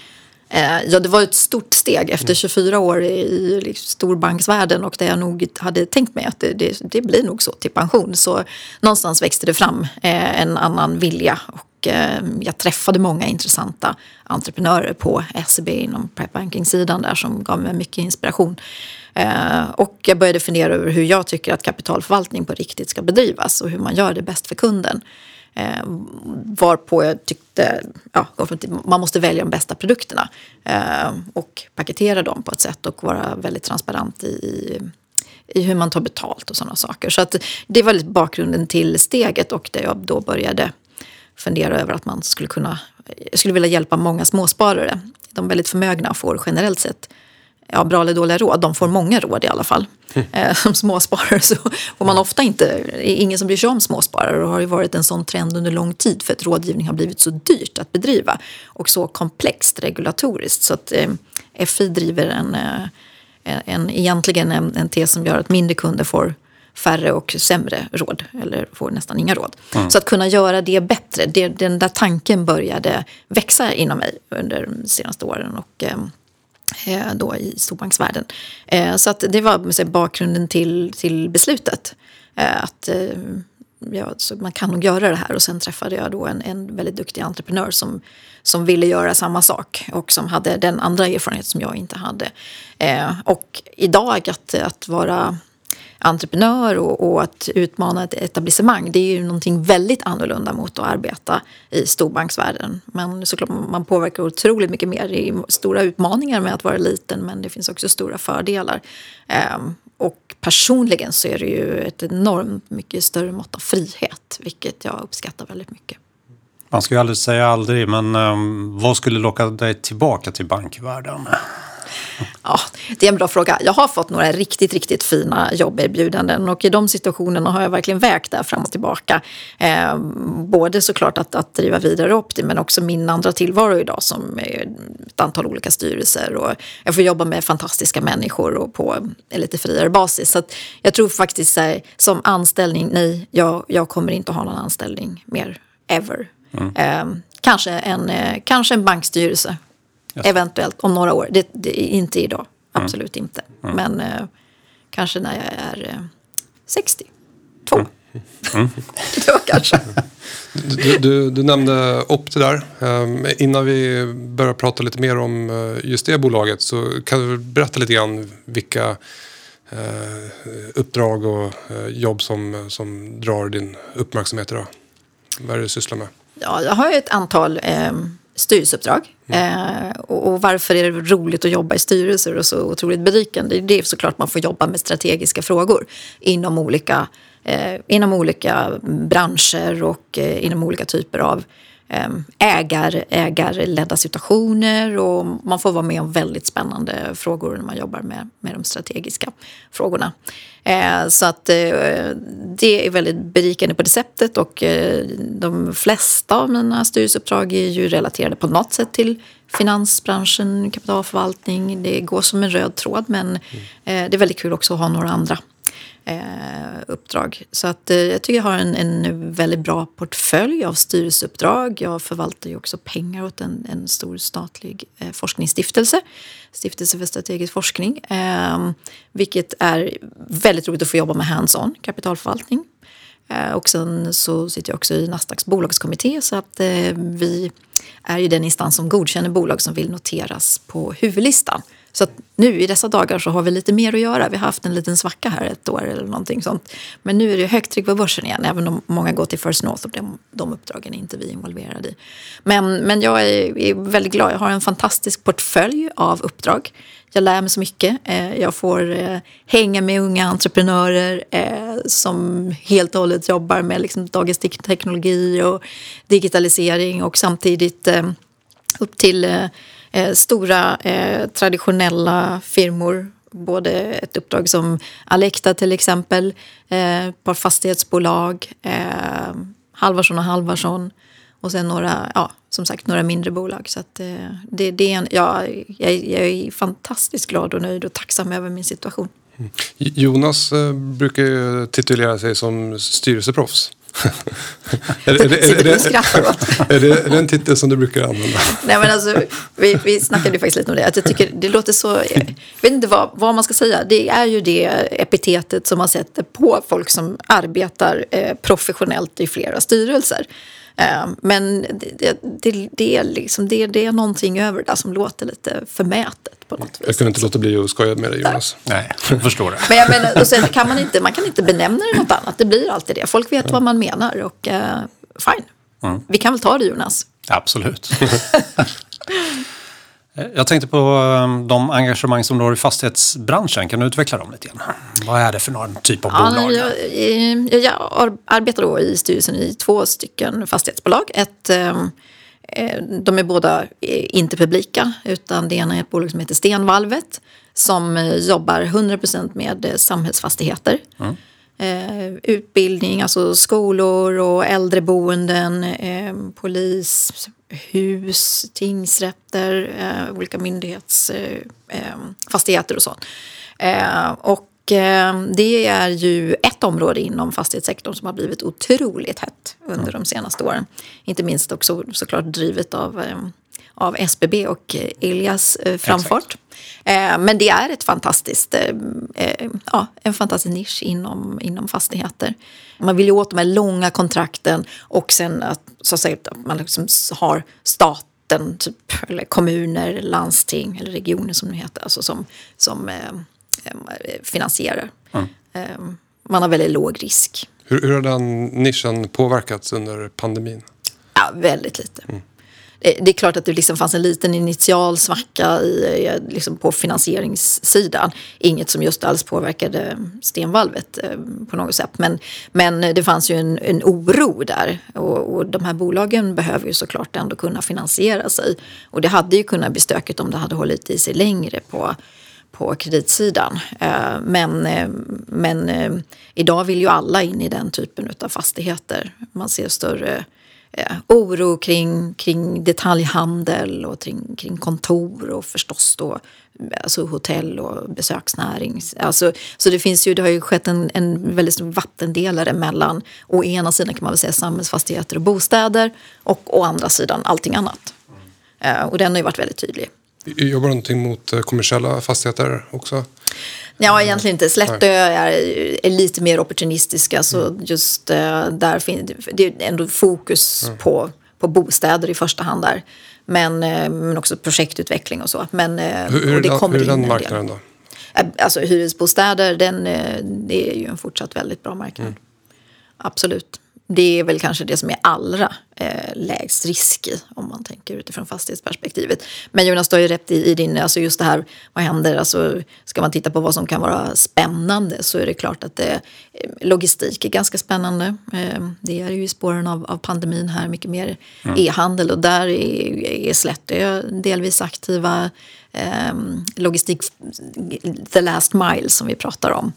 Uh, ja, det var ett stort steg efter tjugofyra år i, i liksom, storbanksvärlden och där jag nog hade tänkt mig att det, det, det blir nog så till pension. Så någonstans växte det fram uh, en annan vilja och uh, jag träffade många intressanta entreprenörer på S E B inom private banking-sidan där som gav mig mycket inspiration. Uh, och jag började fundera över hur jag tycker att kapitalförvaltning på riktigt ska bedrivas och hur man gör det bäst för kunden. Uh, varpå jag tyckte ja, man måste välja de bästa produkterna uh, och paketera dem på ett sätt och vara väldigt transparent i, i, i hur man tar betalt och sådana saker. Så att det var lite bakgrunden till steget och där jag då började fundera över att man skulle kunna, jag skulle vilja hjälpa många småsparare. De är väldigt förmögna och får generellt sett ja, bra eller dåliga råd. De får många råd i alla fall. Mm. Eh, som småsparare så får man ofta inte, är ingen som bryr sig om småsparare och har ju varit en sån trend under lång tid för att rådgivning har blivit så dyrt att bedriva och så komplext regulatoriskt så att eh, F I driver en, en, en egentligen en, en tes som gör att mindre kunder får färre och sämre råd eller får nästan inga råd. Mm. Så att kunna göra det bättre, det, den där tanken började växa inom mig under de senaste åren och eh, då i storbanksvärlden. Så att det var säga, bakgrunden till, till beslutet. Att ja, så man kan nog göra det här. Och sen träffade jag då en, en väldigt duktig entreprenör som, som ville göra samma sak och som hade den andra erfarenhet som jag inte hade. Eh, och idag att, att vara entreprenör och, och att utmana ett etablissemang, det är ju någonting väldigt annorlunda mot att arbeta i storbanksvärlden. Men såklart man påverkar otroligt mycket mer. Det är stora utmaningar med att vara liten, men det finns också stora fördelar. Um, och personligen så är det ju ett enormt mycket större mått av frihet, vilket jag uppskattar väldigt mycket. Man ska ju aldrig säga aldrig, men um, vad skulle locka dig tillbaka till bankvärlden? Ja, det är en bra fråga. Jag har fått några riktigt, riktigt fina jobberbjudanden och i de situationerna har jag verkligen vägt där fram och tillbaka. Eh, både såklart att, att driva vidare Opti, men också min andra tillvaro idag som är ett antal olika styrelser och jag får jobba med fantastiska människor och på en lite friare basis. Så att jag tror faktiskt så här, som anställning, nej, jag, jag kommer inte att ha någon anställning mer, ever. Mm. Eh, kanske, en, eh, kanske en bankstyrelse. Eventuellt om några år. Det, det är inte idag. Absolut mm. inte. Mm. Men eh, kanske när jag är eh, sextiotvå. Mm. Mm. Då kanske. Du, du, du nämnde Opti där. Um, innan vi börjar prata lite mer om uh, just det bolaget så kan du berätta lite grann vilka uh, uppdrag och uh, jobb som, som drar din uppmärksamhet idag. Vad är det du sysslar med? Ja, jag har ju ett antal eh, styrelseuppdrag. Mm. Eh, och, och varför är det roligt att jobba i styrelser och så otroligt berikande? Det är såklart att man får jobba med strategiska frågor inom olika, eh, inom olika branscher och eh, inom olika typer av eh, ägar, ägarledda situationer och man får vara med om väldigt spännande frågor när man jobbar med, med de strategiska frågorna. Eh, så att eh, det är väldigt berikande på det sättet och eh, de flesta av mina styrelseuppdrag är ju relaterade på något sätt till finansbranschen, kapitalförvaltning. Det går som en röd tråd men eh, det är väldigt kul också att ha några andra eh, uppdrag. Så att eh, jag tycker jag har en, en väldigt bra portfölj av styrelseuppdrag. Jag förvaltar ju också pengar åt en, en stor statlig eh, forskningsstiftelse. Stiftelse för strategisk forskning. Eh, vilket är väldigt roligt att få jobba med hands-on kapitalförvaltning. Eh, och sen så sitter jag också i Nasdaqs bolagskommitté så att eh, vi är ju den instans som godkänner bolag som vill noteras på huvudlistan. Så att nu i dessa dagar så har vi lite mer att göra. Vi har haft en liten svacka här ett år eller någonting sånt. Men nu är det högt tryck på börsen igen. Även om många går till First North och de, de uppdragen är inte vi involverade i. Men, men jag är, är väldigt glad. Jag har en fantastisk portfölj av uppdrag. Jag lär mig så mycket. Jag får eh, hänga med unga entreprenörer eh, som helt och hållet jobbar med liksom, dagens teknologi och digitalisering och samtidigt eh, upp till eh, Eh, stora eh, traditionella firmor, både ett uppdrag som Alecta till exempel, eh, ett par fastighetsbolag, eh, Halvarsson och Halvarsson och sen några, ja, som sagt några mindre bolag. Så att, eh, det, det är en, ja, jag, jag är fantastiskt glad och nöjd och tacksam över min situation. Mm. Jonas eh, brukar ju titulera sig som styrelseproffs. är, det, är, det, är, det, är, det, är det en titel som du brukar använda? Nej men alltså, vi, vi snackade ju faktiskt lite om det. Att jag tycker det låter så, jag vet inte vad, vad man ska säga. Det är ju det epitetet som man sätter på folk som arbetar eh, professionellt i flera styrelser. Eh, men det, det, det, är liksom, det, det är någonting över det som låter lite förmätet. På något vis. Jag kunde inte låta bli att skoja med dig, Jonas. Nej, jag förstår det. Men jag menar, och sen kan man inte, man kan inte benämna det något annat. Det blir alltid det. Folk vet ja. vad man menar och uh, fine. Mm. Vi kan väl ta det, Jonas? Absolut. Jag tänkte på de engagemang som du har i fastighetsbranschen. Kan du utveckla dem lite grann? Vad är det för någon typ av ja, bolag? Jag, jag, jag arbetar då i styrelsen i två stycken fastighetsbolag. Ett... Um, De är båda inte publika utan det ena är ett bolag som heter Stenvalvet som jobbar hundra procent med samhällsfastigheter. Mm. Eh, utbildning, alltså skolor och äldreboenden, eh, polis, hus, tingsrätter, eh, olika myndighetsfastigheter eh, och sånt. Eh, och det är ju ett område inom fastighetssektorn som har blivit otroligt hett under de senaste åren. Inte minst också såklart drivet av, av S B B och Ilias framfart. Eh, men det är ett fantastiskt, eh, ja, en fantastisk nisch inom, inom fastigheter. Man vill ju åt de här långa kontrakten och sen att, så att, säga, att man liksom har staten, typ, eller kommuner, landsting eller regioner som det heter, alltså som, som eh, finansierar. Mm. Eh, man har väldigt låg risk. Hur, hur har den nischen påverkats under pandemin? Ja, väldigt lite. Mm. Det, det är klart att det liksom fanns en liten initial svacka i, liksom på finansieringssidan. Inget som just alls påverkade stenvalvet eh, på något sätt. Men, men det fanns ju en, en oro där. Och, och de här bolagen behöver ju såklart ändå kunna finansiera sig. Och det hade ju kunnat bli stökigt om det hade hållit i sig längre på på kreditsidan. Men, men idag vill ju alla in i den typen av fastigheter. Man ser större oro kring, kring detaljhandel och kring, kring kontor och förstås då alltså hotell och besöksnäring. Alltså, så det finns ju, det har ju skett en, en väldigt stor vattendelare mellan å ena sidan kan man väl säga samhällsfastigheter och bostäder och å andra sidan allting annat. Och den har ju varit väldigt tydlig. Jobbar någonting mot kommersiella fastigheter också? Ja, egentligen inte. Slättö är, är lite mer opportunistiska. Så mm. just uh, där finns det är ändå fokus mm. på, på bostäder i första hand där. Men, uh, men också projektutveckling och så. Men, uh, hur och det den, kommer hur är den in marknaden då? Alltså hyresbostäder, den, uh, det är ju en fortsatt väldigt bra marknad. Mm. Absolut. Det är väl kanske det som är allra eh, lägst risk i om man tänker utifrån fastighetsperspektivet. Men Jonas, du har ju rätt i, i din, alltså just det här, vad händer, alltså ska man titta på vad som kan vara spännande så är det klart att det, logistik är ganska spännande. Eh, det är ju i spåren av, av pandemin här mycket mer mm. e-handel och där är, är Slättö delvis aktiva. Eh, logistik, the last mile som vi pratar om.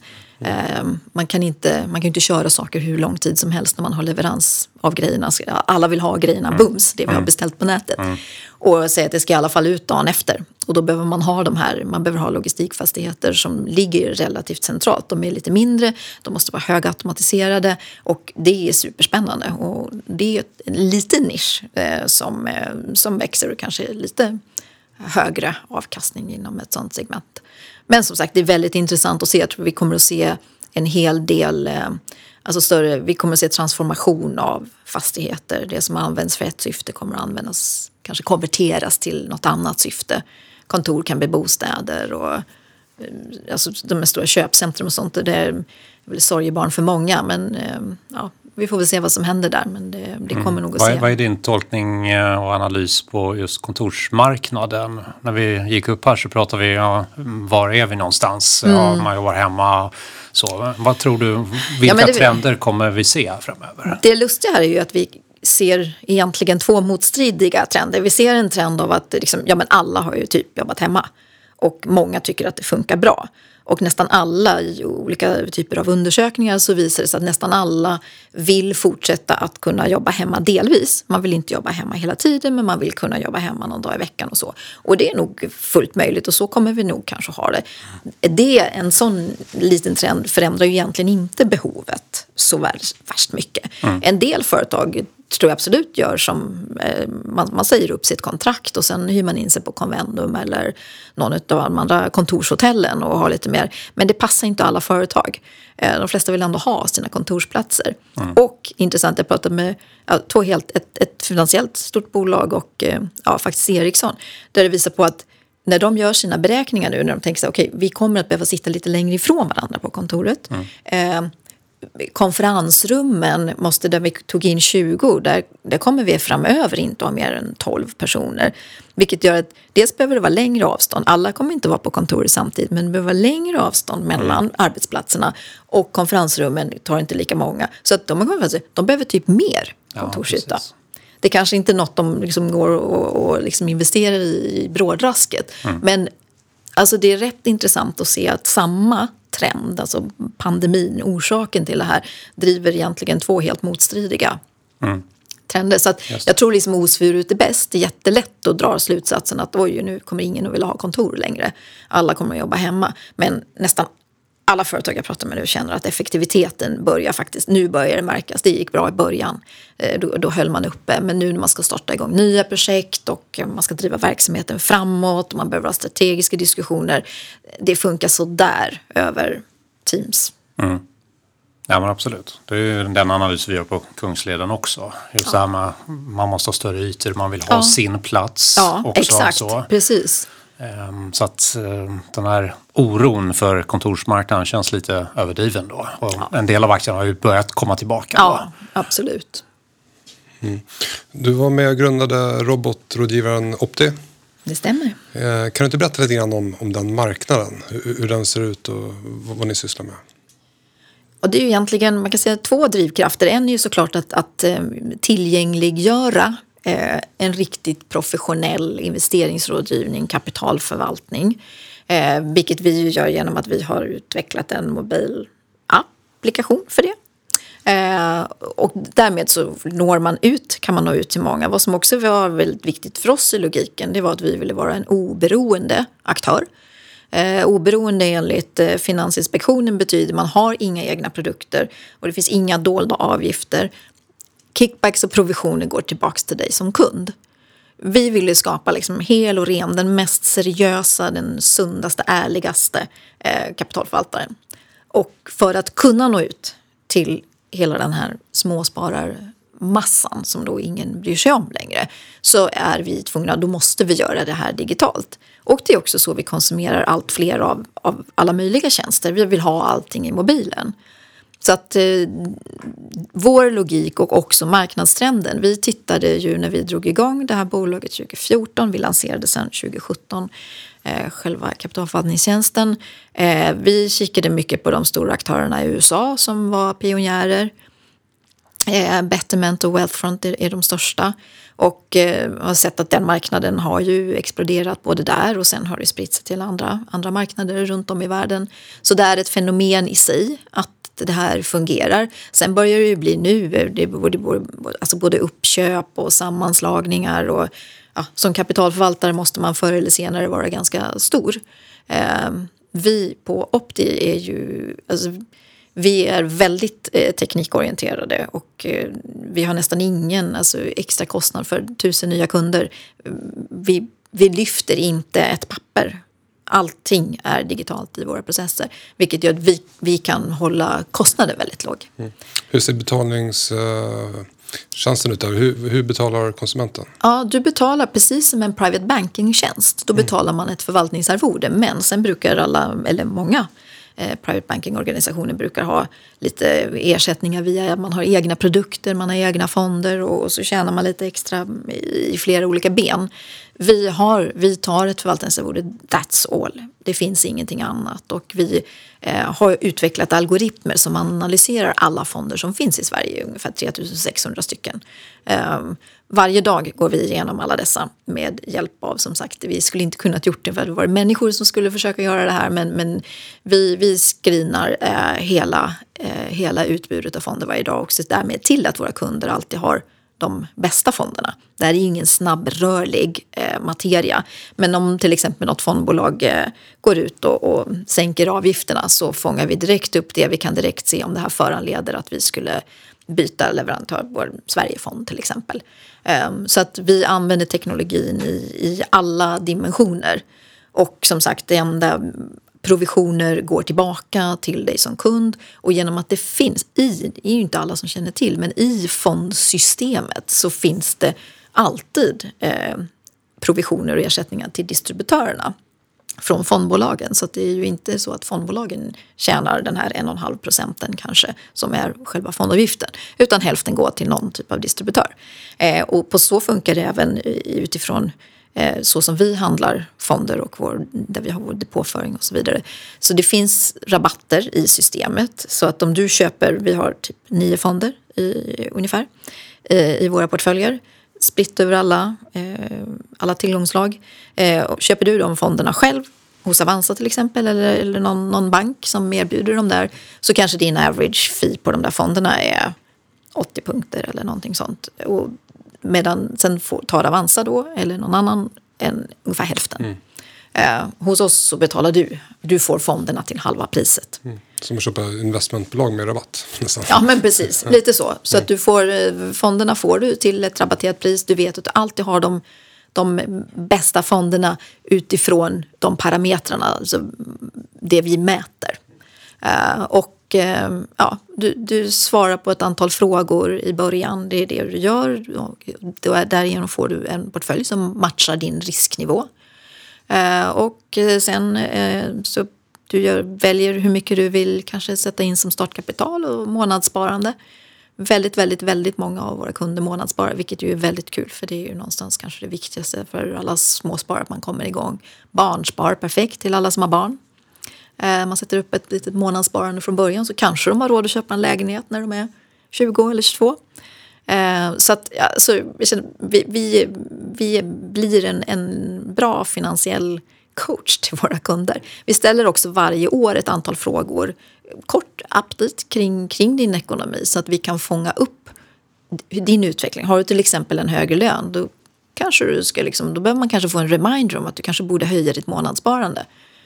Mm. Man kan inte, man kan inte köra saker hur lång tid som helst när man har leverans av grejerna. Alla vill ha grejerna mm. bums, det vi har beställt på nätet. Mm. Och säga att det ska i alla fall ut dagen efter. Och då behöver man ha de här, man behöver ha logistikfastigheter som ligger relativt centralt. De är lite mindre, de måste vara högautomatiserade och det är superspännande. Och det är en liten nisch eh, som, eh, som växer och kanske lite högre avkastning inom ett sånt segment. Men som sagt, det är väldigt intressant att se. Jag tror vi kommer att se en hel del, alltså större, vi kommer att se transformation av fastigheter. Det som används för ett syfte kommer att användas, kanske konverteras till något annat syfte. Kontor kan bli bostäder och alltså de här stora köpcentrum och sånt. Det är väl sorgebarn för många, men ja, vi får väl se vad som händer där, men det, det kommer mm. nog att vad, se. Vad är din tolkning och analys på just kontorsmarknaden? När vi gick upp här så pratade vi, ja, var är vi någonstans? Mm. Ja, man jobbar hemma. Så, vad tror du, vilka ja, det, trender kommer vi se framöver? Det lustiga här är ju att vi ser egentligen två motstridiga trender. Vi ser en trend av att liksom, ja, men alla har ju typ jobbat hemma och många tycker att det funkar bra. Och nästan alla i olika typer av undersökningar så visar det sig att nästan alla vill fortsätta att kunna jobba hemma delvis. Man vill inte jobba hemma hela tiden, men man vill kunna jobba hemma någon dag i veckan och så. Och det är nog fullt möjligt och så kommer vi nog kanske ha det. det en sån liten trend förändrar ju egentligen inte behovet så värst mycket. Mm. En del företag tror jag absolut gör som eh, man, man säger upp sitt kontrakt och sen hyr man in sig på Convendum eller någon av de andra kontorshotellen och har lite mer. Men det passar inte alla företag. Eh, de flesta vill ändå ha sina kontorsplatser. Mm. Och intressant, jag pratade med ja, två helt, ett, ett finansiellt stort bolag och eh, ja, faktiskt Ericsson. Där det visar på att när de gör sina beräkningar nu, när de tänker sig okej, okay, vi kommer att behöva sitta lite längre ifrån varandra på kontoret. Mm. Eh, konferensrummen måste, där vi tog in tjugo, där, där kommer vi framöver inte ha mer än tolv personer. Vilket gör att dels behöver det vara längre avstånd. Alla kommer inte vara på kontoret samtidigt, men det behöver vara längre avstånd mellan mm. arbetsplatserna och konferensrummen tar inte lika många. Så att de, de behöver typ mer kontorsyta. Ja, det är kanske inte något de liksom går och, och liksom investerar i, i brådrasket. Mm. Men alltså det är rätt intressant att se att samma trend, alltså pandemin, orsaken till det här, driver egentligen två helt motstridiga mm. trender. Så att jag tror liksom osvuret är bäst. Det är jättelätt att dra slutsatsen att oj, nu kommer ingen att vilja ha kontor längre. Alla kommer att jobba hemma. Men nästan alla företag jag pratar med nu känner att effektiviteten börjar faktiskt, nu börjar det märkas. Det gick bra i början, då, då höll man uppe. Men nu när man ska starta igång nya projekt och man ska driva verksamheten framåt och man behöver ha strategiska diskussioner, det funkar så där över Teams. Mm. Ja, men absolut. Det är ju den analys vi gör på Kungsleden också. Just ja. det här med man måste ha större ytor, man vill ha ja. sin plats ja, också. Exakt, så. precis. Så att den här oron för kontorsmarknaden känns lite överdriven då. Och ja. en del av aktierna har ju börjat komma tillbaka. Ja, då. absolut. Mm. Du var med och grundade robotrådgivaren Opti. Det stämmer. Kan du inte berätta lite grann om, om den marknaden? Hur, hur den ser ut och vad, vad ni sysslar med? Och det är ju egentligen, man kan säga två drivkrafter. En är ju såklart att, att tillgängliggöra eh, en riktigt professionell investeringsrådgivning, kapitalförvaltning. Eh, vilket vi gör genom att vi har utvecklat en mobilapplikation för det. Eh, och därmed så når man ut, kan man nå ut till många. Vad som också var väldigt viktigt för oss i logiken, det var att vi ville vara en oberoende aktör. Eh, oberoende enligt eh, Finansinspektionen betyder man har inga egna produkter och det finns inga dolda avgifter. Kickbacks och provisioner går tillbaka till dig som kund. Vi ville skapa liksom hel och ren, den mest seriösa, den sundaste, ärligaste eh, kapitalförvaltaren. Och för att kunna nå ut till hela den här småspararmassan som då ingen bryr sig om längre, så är vi tvungna, då måste vi göra det här digitalt. Och det är också så vi konsumerar allt fler av, av alla möjliga tjänster. Vi vill ha allting i mobilen. Så att eh, vår logik och också marknadstrenden, vi tittade ju när vi drog igång det här bolaget tjugo fjorton, vi lanserade sedan tjugo sjutton eh, själva kapitalförvaltningstjänsten. Eh, vi kikade mycket på de stora aktörerna i U S A som var pionjärer. Eh, Betterment och Wealthfront är, är de största. Och eh, har sett att den marknaden har ju exploderat både där och sen har det spritt sig till andra, andra marknader runt om i världen. Så det är ett fenomen i sig att det här fungerar. Sen börjar det ju bli nu, det är både, alltså både uppköp och sammanslagningar och ja, som kapitalförvaltare måste man förr eller senare vara ganska stor. Eh, vi på Opti är ju, alltså, vi är väldigt eh, teknikorienterade och eh, vi har nästan ingen alltså, extra kostnad för tusen nya kunder. Vi, vi lyfter inte ett papper. Allting är digitalt i våra processer, vilket gör att vi, vi kan hålla kostnaden väldigt låg. Mm. Hur ser betalningstjänsten uh, ut där? Hur, hur betalar konsumenten? Ja, du betalar precis som en private banking-tjänst. Då betalar man ett förvaltningsarvode, men sen brukar alla, eller många eh, private banking-organisationer brukar ha lite ersättningar via man har egna produkter, man har egna fonder och, och så tjänar man lite extra i, i flera olika ben. Vi, har, vi tar ett förvaltningsarvode, that's all. Det finns ingenting annat. Och vi eh, har utvecklat algoritmer som analyserar alla fonder som finns i Sverige, ungefär tre tusen sexhundra stycken. Eh, varje dag går vi igenom alla dessa med hjälp av, som sagt, vi skulle inte kunnat gjort det för det var människor som skulle försöka göra det här, men, men vi, vi screenar eh, hela, eh, hela utbudet av fonder varje dag och ser därmed till att våra kunder alltid har de bästa fonderna. Det här är ingen snabbrörlig eh, materia. Men om till exempel något fondbolag eh, går ut och, och sänker avgifterna så fångar vi direkt upp det. Vi kan direkt se om det här föranleder att vi skulle byta leverantör, vår Sverigefond till exempel. Eh, så att vi använder teknologin i, i alla dimensioner. Och som sagt, det enda provisioner går tillbaka till dig som kund och genom att det finns i, det är ju inte alla som känner till, men i fondsystemet så finns det alltid eh, provisioner och ersättningar till distributörerna från fondbolagen. Så att det är ju inte så att fondbolagen tjänar den här en och en halv procenten kanske som är själva fondavgiften, utan hälften går till någon typ av distributör. Eh, och på så funkar det även utifrån så som vi handlar fonder och vår, där vi har vår depåföring och så vidare. Så det finns rabatter i systemet så att om du köper, vi har typ nio fonder i, ungefär i våra portföljer, spritt över alla, alla tillgångslag. Köper du de fonderna själv hos Avanza till exempel eller, eller någon, någon bank som erbjuder dem där, så kanske din average fee på de där fonderna är åttio punkter eller någonting sånt. Och medan sen får, tar Avanza då, eller någon annan, en, ungefär hälften. Mm. Eh, hos oss så betalar du. Du får fonderna till halva priset. Mm. Som att köpa investmentbolag med rabatt. Nästan. Ja, men precis. Lite så. Så att du får, fonderna får du till ett rabatterat pris. Du vet att du alltid har de, de bästa fonderna utifrån de parametrarna. Alltså det vi mäter. Uh, och uh, ja, du, du svarar på ett antal frågor i början. Det är det du gör. Och då är, därigenom får du en portfölj som matchar din risknivå. Uh, och sen uh, så du gör, väljer hur mycket du vill kanske sätta in som startkapital och månadssparande. Väldigt, väldigt, väldigt många av våra kunder månadssparar, vilket ju är väldigt kul, för det är ju någonstans kanske det viktigaste för alla småsparare att man kommer igång. Barnspar, perfekt till alla som har barn. Eh, man sätter upp ett litet månadssparande från början, så kanske de har råd att köpa en lägenhet när de är tjugo eller tjugotvå. Eh, så att ja, så, vi, vi, vi blir en, en bra finansiell coach till våra kunder. Vi ställer också varje år ett antal frågor, kort update kring, kring din ekonomi, så att vi kan fånga upp din utveckling. Har du till exempel en högre lön, då, kanske du ska liksom, då behöver man kanske få en reminder om att du kanske borde höja ditt månadssparande.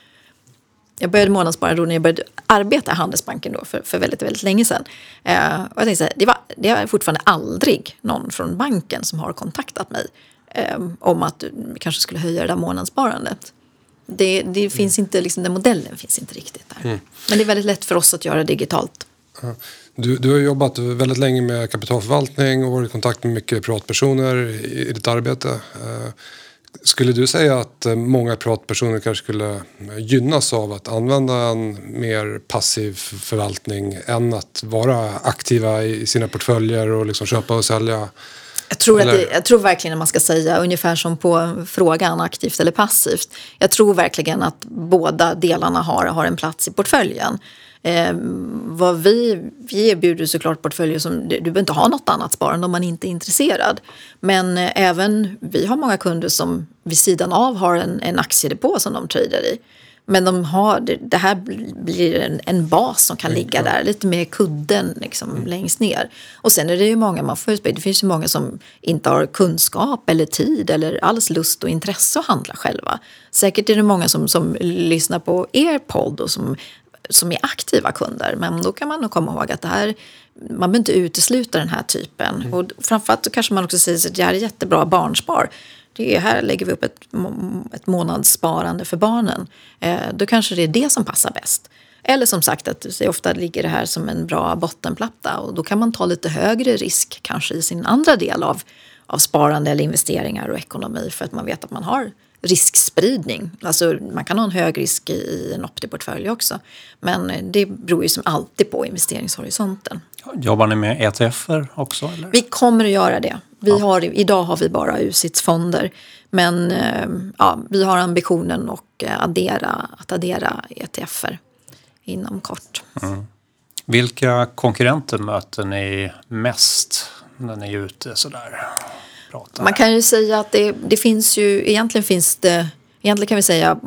Jag började månadsspara då när jag började arbeta i Handelsbanken då för, för väldigt, väldigt länge sedan. Eh, och jag tänkte så här, det, var, det är fortfarande aldrig någon från banken som har kontaktat mig eh, om att du kanske skulle höja det där månadssparandet. Det, det mm. finns inte, liksom, den modellen finns inte riktigt där. Mm. Men det är väldigt lätt för oss att göra digitalt. Ja. Du, du har jobbat väldigt länge med kapitalförvaltning och varit i kontakt med mycket privatpersoner i, i ditt arbete. Eh, skulle du säga att många privatpersoner kanske skulle gynnas av att använda en mer passiv förvaltning än att vara aktiva i sina portföljer och liksom köpa och sälja? Jag tror, att det, jag tror verkligen att man ska säga ungefär som på frågan aktivt eller passivt. Jag tror verkligen att båda delarna har, har en plats i portföljen. Eh, vad vi, vi erbjuder såklart portföljer som du, du behöver inte ha något annat sparande om man inte är intresserad. Men eh, även vi har många kunder som vid sidan av har en, en aktiedepå som de trader i. Men de har, det, det här blir en, en bas som kan ligga där lite med kudden liksom, mm. längst ner. Och sen är det ju många, man får, det finns ju många som inte har kunskap eller tid eller alls lust och intresse att handla själva. Säkert är det många som, som lyssnar på er podd och som, som är aktiva kunder. Men då kan man nog komma ihåg att det här, man behöver inte utesluta den här typen. Mm. Och framförallt så kanske man också säger att det här är jättebra barnspar. Det är, här lägger vi upp ett, ett månadssparande för barnen. Eh, då kanske det är det som passar bäst. Eller som sagt, att det ofta ligger det här som en bra bottenplatta. Och då kan man ta lite högre risk kanske i sin andra del av, av sparande eller investeringar och ekonomi. För att man vet att man har riskspridning. Alltså man kan ha en hög risk i en optiportfölj också. Men det beror ju som alltid på investeringshorisonten. Jobbar ni med E T F-er också? Eller? Vi kommer att göra det. Vi ja. har, idag har vi bara U C I T-fonder. Men ja, vi har ambitionen att addera, att addera E T F-er inom kort. Mm. Vilka konkurrenter möter ni mest när ni är ute sådär? Pratar. Man kan ju säga att det, det finns ju, egentligen finns det, egentligen kan vi säga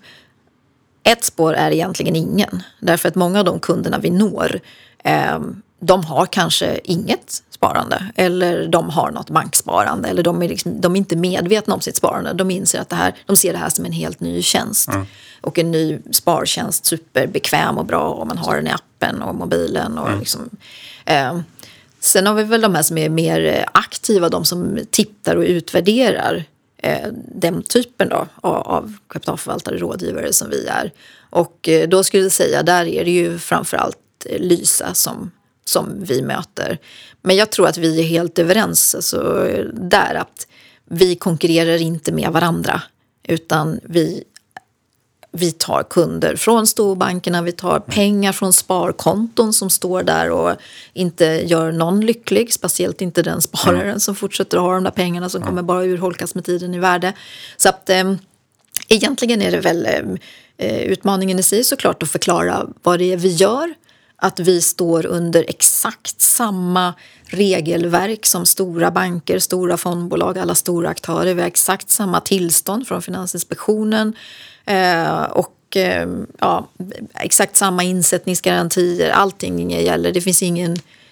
ett spår är egentligen ingen. Därför att många av de kunderna vi når, eh, de har kanske inget sparande eller de har något banksparande eller de är, liksom, de är inte medvetna om sitt sparande. De inser att det här, de ser det här som en helt ny tjänst. Mm. Och en ny spartjänst, superbekväm och bra om man har den i appen och mobilen. Och mm. liksom, eh, sen har vi väl de här som är mer aktiva, de som tittar och utvärderar eh, den typen då, av, av kapitalförvaltare, rådgivare som vi är. Och eh, då skulle jag säga, där är det ju framförallt eh, Lysa som som vi möter. Men jag tror att vi är helt överens alltså, där att vi konkurrerar inte med varandra utan vi, vi tar kunder från storbankerna, vi tar pengar från sparkonton som står där och inte gör någon lycklig, speciellt inte den spararen mm. som fortsätter att ha de där pengarna som mm. kommer bara urholkas med tiden i värde. Så att eh, egentligen är det väl eh, utmaningen i sig såklart att förklara vad det är vi gör. Att vi står under exakt samma regelverk som stora banker, stora fondbolag, alla stora aktörer. Vi har exakt samma tillstånd från Finansinspektionen eh, och eh, ja, exakt samma insättningsgarantier. Allting gäller. Det finns ingen, det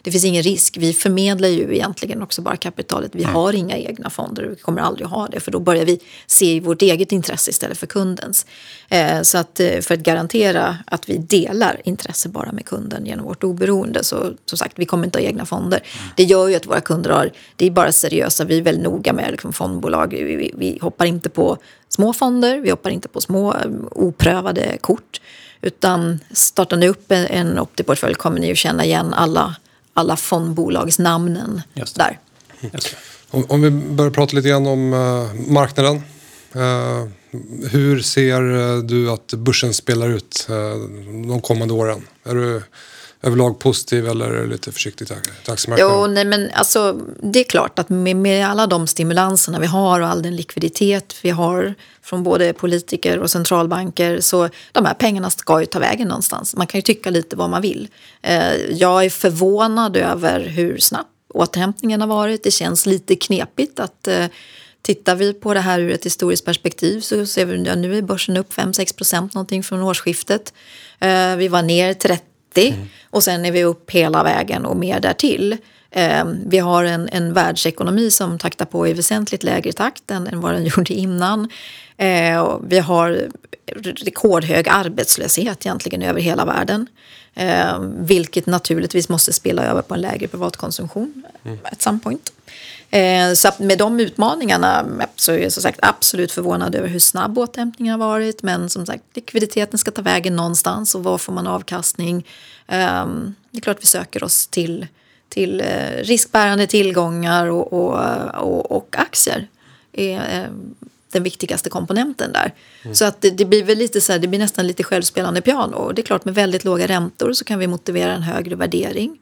det finns ingen risk. Vi förmedlar ju egentligen också bara kapitalet. Vi mm. har inga egna fonder och vi kommer aldrig ha det. För då börjar vi se i vårt eget intresse istället för kundens. Eh, så att för att garantera att vi delar intresse bara med kunden genom vårt oberoende. Så som sagt, vi kommer inte ha egna fonder. Mm. Det gör ju att våra kunder har, det är bara seriösa. Vi är väldigt noga med liksom, fondbolag. Vi, vi, vi hoppar inte på små fonder. Vi hoppar inte på små oprövade kort. Utan startar ni upp en, en Opti-portfölj kommer ni att känna igen alla, alla fondbolagsnamnen där. Just det. Om, om vi börjar prata lite grann om uh, marknaden. Uh, hur ser du att börsen spelar ut uh, de kommande åren? Är du överlag positiv eller är du lite försiktig till aktiemarknaden? Jo, nej, men alltså, det är klart att med, med alla de stimulanserna vi har och all den likviditet vi har från både politiker och centralbanker, så de här pengarna ska ju ta vägen någonstans. Man kan ju tycka lite vad man vill. Eh, jag är förvånad över hur snabbt återhämtningen har varit. Det känns lite knepigt att eh, tittar vi på det här ur ett historiskt perspektiv så ser vi ja, nu är börsen upp fem till sex procent någonting från årsskiftet. Eh, vi var ner trettio mm. och sen är vi upp hela vägen och mer därtill. Eh, vi har en, en världsekonomi som taktar på i väsentligt lägre takt än, än vad den gjorde innan. Eh, och vi har rekordhög arbetslöshet egentligen över hela världen. Eh, vilket naturligtvis måste spela över på en lägre privatkonsumtion mm. at some point. Eh, så med de utmaningarna så är jag som sagt absolut förvånad över hur snabb återhämtningen har varit. Men som sagt, likviditeten ska ta vägen någonstans och var får man avkastning? Eh, det är klart vi söker oss till, till eh, riskbärande tillgångar och, och, och, och aktier. Är, eh, den viktigaste komponenten där. Mm. Så att det, det blir väl lite så här, det blir nästan lite självspelande piano. Och det är klart med väldigt låga räntor så kan vi motivera en högre värdering.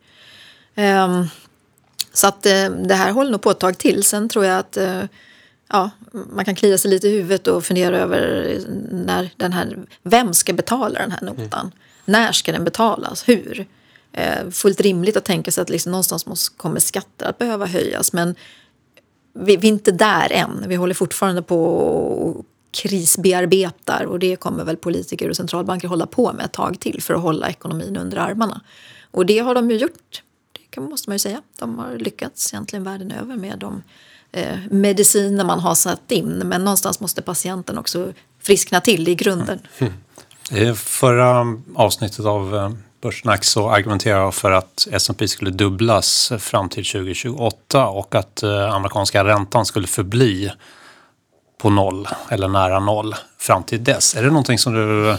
Um, så att uh, det här håller nog på ett tag till. Sen tror jag att uh, ja, man kan klia sig lite i huvudet och fundera över när den här, vem ska betala den här notan? Mm. När ska den betalas? Hur? Uh, fullt rimligt att tänka sig att liksom någonstans måste, kommer skatter att behöva höjas. Men Vi, vi är inte där än. Vi håller fortfarande på och krisbearbetar och det kommer väl politiker och centralbanker hålla på med ett tag till för att hålla ekonomin under armarna. Och det har de ju gjort, det måste man ju säga. De har lyckats egentligen världen över med de eh, mediciner man har satt in. Men någonstans måste patienten också friskna till i grunden. Mm. I förra avsnittet av Börssnack så argumenterar jag för att S and P skulle dubblas fram till tjugo tjugoåtta och att eh, amerikanska räntan skulle förbli på noll eller nära noll fram till dess. Är det någonting som du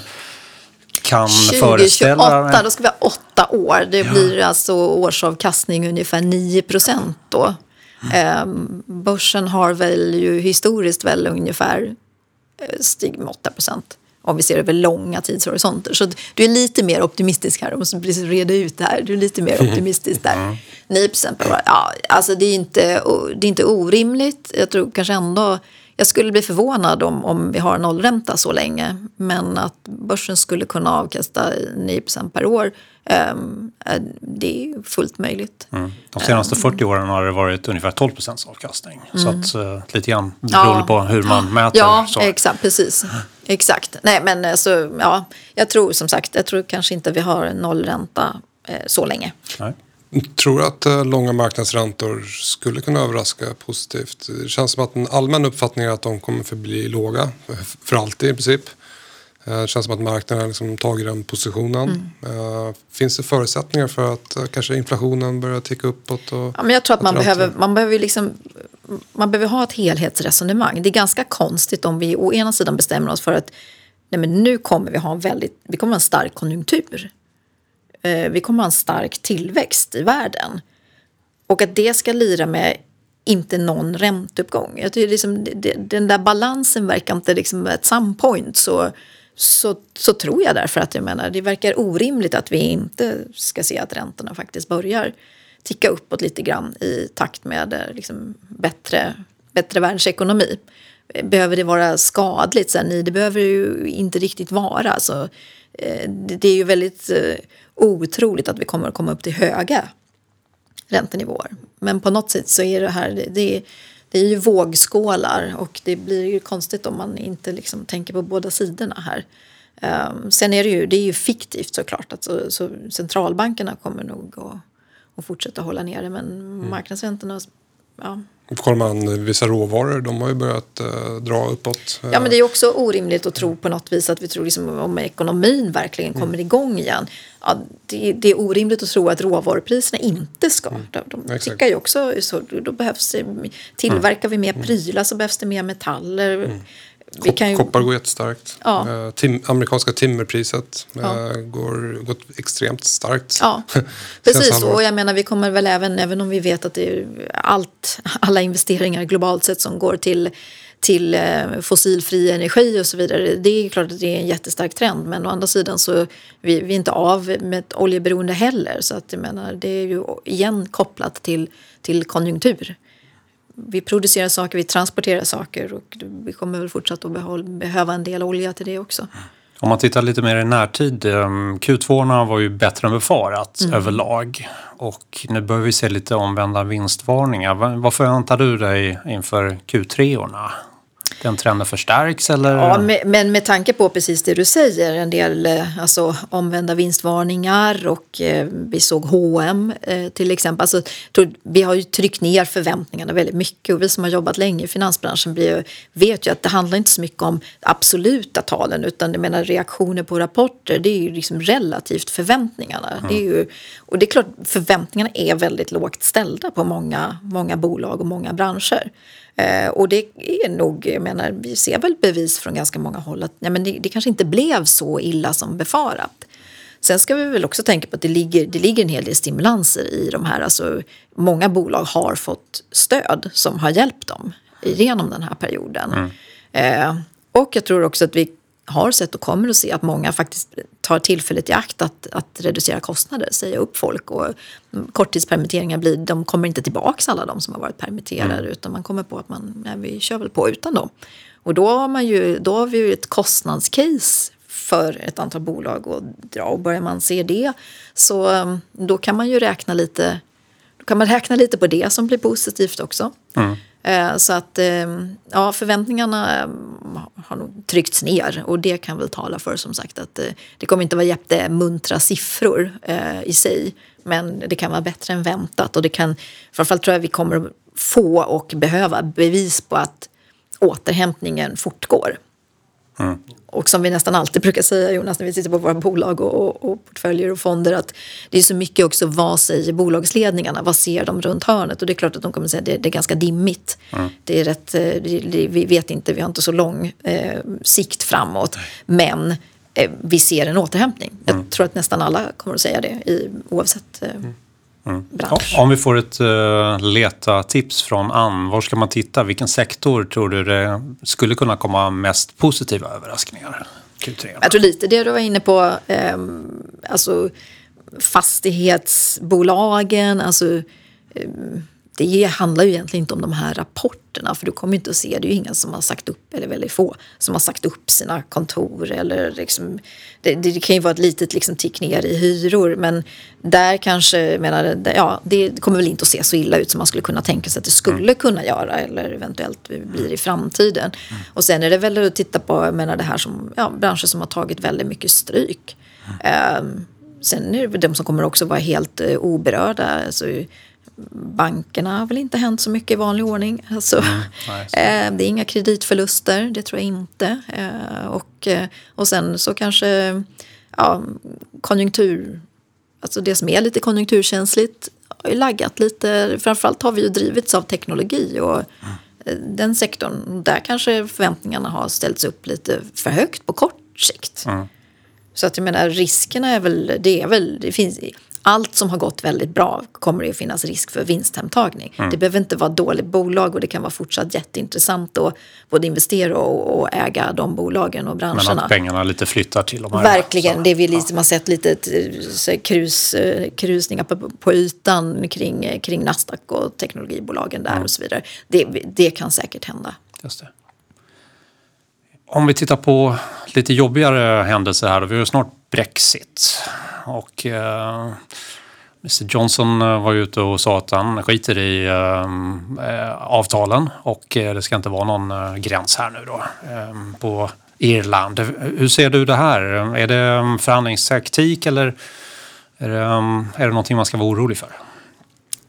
kan föreställa? tjugo tjugoåtta, då ska vi ha åtta år. Det ja. blir alltså årsavkastning ungefär nio procent då. Mm. Eh, börsen har väl ju historiskt väl ungefär eh, stigit med åtta procent. Om vi ser över långa tidshorisonter. Så du är lite mer optimistisk här. Du måste reda ut det här. Du är lite mer optimistisk där. Mm. nio procent per år. Ja, alltså det är inte, det är inte orimligt. Jag tror kanske ändå... Jag skulle bli förvånad om, om vi har nollränta så länge. Men att börsen skulle kunna avkasta nio procent per år. Um, det är fullt möjligt. Mm. De senaste fyrtio åren har det varit ungefär tolv procent avkastning. Mm. Så att uh, lite grann beror ja. på hur man mäter. Ja, så. exakt. Precis. Exakt. Nej, men alltså, ja, jag tror som sagt, jag tror kanske inte vi har nollränta eh, så länge. Nej. Tror du att eh, långa marknadsräntor skulle kunna överraska positivt? Det känns som att en allmän uppfattning är att de kommer förbli låga för alltid i princip. Eh, det känns som att marknaden liksom tagit den positionen. Mm. Eh, finns det förutsättningar för att eh, kanske inflationen börjar ticka uppåt? Och ja, men jag tror att man behöver, man behöver liksom... Man behöver ha ett helhetsresonemang. Det är ganska konstigt om vi å ena sidan bestämmer oss för att nej men nu kommer vi ha en väldigt, vi kommer ha en stark konjunktur. Eh, vi kommer ha en stark tillväxt i världen. Och att det ska lira med inte någon ränteuppgång. Jag tycker liksom, det, den där balansen verkar inte liksom at some point så, så, så tror jag därför att jag menar det verkar orimligt att vi inte ska se att räntorna faktiskt börjar ticka uppåt lite grann i takt med liksom bättre, bättre världsekonomi. Behöver det vara skadligt? Så här, nej, det behöver ju inte riktigt vara. Alltså, det, det är ju väldigt uh, otroligt att vi kommer att komma upp till höga räntenivåer. Men på något sätt så är det här, det, det, det är ju vågskålar och det blir ju konstigt om man inte liksom tänker på båda sidorna här. Um, sen är det ju, det är ju fiktivt såklart. Alltså, så centralbankerna kommer nog att och fortsätta hålla nere. Men mm. marknadsräntorna, ja. Kollar man vissa råvaror, de har ju börjat eh, dra uppåt. Ja, men det är också orimligt att tro på något vis att vi tror liksom, om ekonomin verkligen kommer mm. igång igen. Ja, det, det är orimligt att tro att råvarupriserna inte ska. Mm. De, de tickar ju också, så då behövs det, tillverkar vi mer prylar så behövs det mer metaller. Mm. Vi kan ju... Koppar går jättestarkt. Ja. Eh, tim- amerikanska timmerpriset eh, ja. går, går extremt starkt. Ja, precis. Och jag menar, vi kommer väl även, även om vi vet att det är allt, alla investeringar globalt sett som går till, till eh, fossilfri energi och så vidare. Det är klart att det är en jättestark trend. Men å andra sidan så vi, vi är inte av med ett oljeberoende heller. Så att jag menar, det är ju igen kopplat till, till konjunktur. Vi producerar saker, vi transporterar saker och vi kommer väl fortsatt att behålla, behöva en del olja till det också. Om man tittar lite mer i närtid, Q två var ju bättre än befarat mm. överlag. Och nu börjar vi se lite omvända vinstvarningar. Vad förväntar du dig inför Q tre-orna? Den trenden förstärks eller? Ja, men med tanke på precis det du säger, en del alltså, omvända vinstvarningar och eh, vi såg H och M eh, till exempel. Alltså, tror, vi har ju tryckt ner förväntningarna väldigt mycket och vi som har jobbat länge i finansbranschen blir, vet ju att det handlar inte så mycket om absoluta talen utan jag menar reaktioner på rapporter, det är ju liksom relativt förväntningarna. Mm. Det är ju, och det är klart, förväntningarna är väldigt lågt ställda på många, många bolag och många branscher. Eh, och det är nog, jag menar, vi ser väl bevis från ganska många håll att ja, men det, det kanske inte blev så illa som befarat. Sen ska vi väl också tänka på att det ligger, det ligger en hel del stimulanser i de här. Alltså, många bolag har fått stöd som har hjälpt dem genom den här perioden. Mm. Eh, och jag tror också att vi har sett och kommer att se att många faktiskt tar tillfället i akt att, att reducera kostnader, säga upp folk och korttidspermitteringar blir, de kommer inte tillbaka alla de som har varit permitterade mm. utan man kommer på att man, nej, vi kör väl på utan dem. Och då har, man ju, då har vi ju ett kostnadscase för ett antal bolag att dra och börjar man se det så då kan man ju räkna lite, då kan man räkna lite på det som blir positivt också. Mm. Så att ja, förväntningarna har nog tryckts ner och det kan väl tala för som sagt att det kommer inte vara jättemuntra siffror i sig men det kan vara bättre än väntat och det kan, framförallt tror jag vi kommer få och behöva bevis på att återhämtningen fortgår. Mm. Och som vi nästan alltid brukar säga Jonas när vi tittar på våra bolag och, och, och portföljer och fonder att det är så mycket också vad säger bolagsledningarna, vad ser de runt hörnet och det är klart att de kommer säga att det, det är ganska dimmigt. Mm. Det är rätt, det, det, vi vet inte, vi har inte så lång eh, sikt framåt men eh, vi ser en återhämtning. Mm. Jag tror att nästan alla kommer att säga det i, oavsett eh, mm. Mm. bransch. Ja, om vi får ett uh, leta tips från Ann, var ska man titta? Vilken sektor tror du det skulle kunna komma mest positiva överraskningar? Q tre? Jag tror lite det du var inne på, eh, alltså fastighetsbolagen, alltså eh, det handlar ju egentligen inte om de här rapporterna för du kommer inte att se, det är ju ingen som har sagt upp, eller väldigt få, som har sagt upp sina kontor eller liksom, det, det kan ju vara ett litet liksom tick ner i hyror men där kanske, menar, ja, det kommer väl inte att se så illa ut som man skulle kunna tänka sig att det skulle mm. kunna göra eller eventuellt blir i framtiden. Mm. Och sen är det väl att titta på, jag menar det här som, ja, branscher som har tagit väldigt mycket stryk. Mm. Um, sen är det de som kommer också vara helt uh, oberörda, alltså bankerna har väl inte hänt så mycket i vanlig ordning. Alltså, mm, eh, det är inga kreditförluster, det tror jag inte. Eh, och, och sen så kanske ja, konjunktur, alltså det som är lite konjunkturkänsligt har ju laggat lite. Framförallt har vi ju drivits av teknologi och mm. den sektorn, där kanske förväntningarna har ställts upp lite för högt på kort sikt. Mm. Så att jag menar, riskerna är väl, det är väl, det finns allt som har gått väldigt bra kommer det att finnas risk för vinsthemtagning. Mm. Det behöver inte vara dåligt bolag och det kan vara fortsatt jätteintressant att både investera och, och äga de bolagen och branscherna. Men att pengarna lite flyttar till de här. Verkligen, det vi liksom har sett lite krus, krusningar på, på ytan kring, kring Nasdaq och teknologibolagen där mm. och så vidare. Det, det kan säkert hända. Just det. Om vi tittar på lite jobbigare händelser här, då, vi har snart Brexit. Och eh, mister Johnson var ute och sa att han skiter i eh, avtalen och eh, det ska inte vara någon eh, gräns här nu då eh, på Irland. Hur ser du det här? Är det förhandlingstaktik eller är det, är det någonting man ska vara orolig för?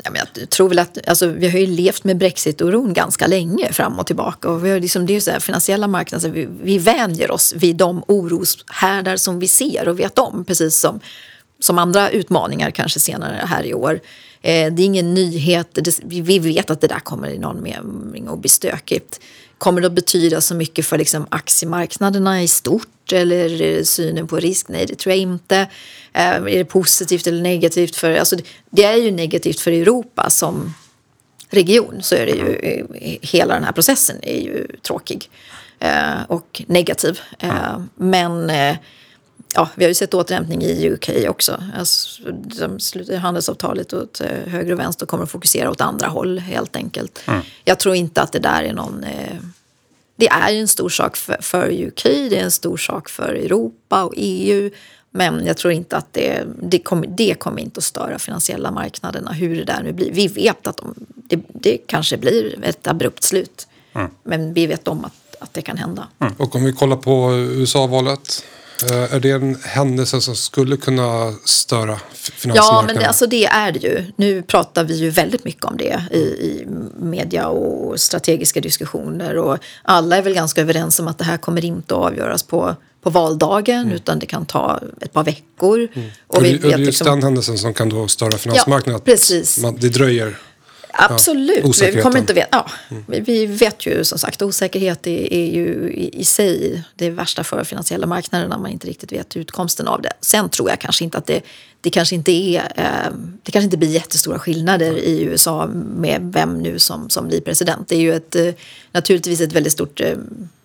Ja, men jag tror väl att, alltså, vi har ju levt med Brexit-oron ganska länge fram och tillbaka. Och vi har liksom, det är ju så här, finansiella marknader, vi, vi vänjer oss vid de oroshärdar som vi ser och vet om. Precis som, som andra utmaningar kanske senare här i år. Eh, det är ingen nyhet, det, vi vet att det där kommer i någon mening att bli stökigt. Kommer det att betyda så mycket för liksom, aktiemarknaderna i stort eller synen på risk? Nej, det tror jag inte. Eh, är det positivt eller negativt? För, alltså, det, det är ju negativt för Europa som region, så är det ju, hela den här processen är ju tråkig eh, och negativ. Eh, men eh, ja, vi har ju sett återhämtning i U K också. Alltså, de slutar handelsavtalet åt höger och vänster och kommer att fokusera åt andra håll helt enkelt. Mm. Jag tror inte att det där är någon... Eh, det är ju en stor sak för, för U K, det är en stor sak för Europa och E U. Men jag tror inte att det, det, kommer, det kommer inte att störa finansiella marknaderna, hur det där nu blir. Vi vet att de, det, det kanske blir ett abrupt slut. Mm. Men vi vet om att, att det kan hända. Mm. Och om vi kollar på U S A-valet... Är det en händelse som skulle kunna störa finansmarknaden? Ja, men alltså det är det ju. Nu pratar vi ju väldigt mycket om det i, i media och strategiska diskussioner. Och alla är väl ganska överens om att det här kommer inte att avgöras på, på valdagen. Mm. Utan det kan ta ett par veckor. Mm. Och, och, vi det, vet och det är just liksom, den händelsen som kan då störa finansmarknaden. Ja, precis. Man, det dröjer. Absolut, ja, vi kommer inte veta. Ja, mm. vi, vi vet ju som sagt, osäkerhet är, är ju i, i sig det värsta för finansiella marknader när man inte riktigt vet utkomsten av det. Sen tror jag kanske inte att det, det kanske inte är, eh, det kanske inte blir jättestora skillnader mm. i U S A med vem nu som, som blir president. Det är ju ett, eh, naturligtvis ett väldigt stort eh,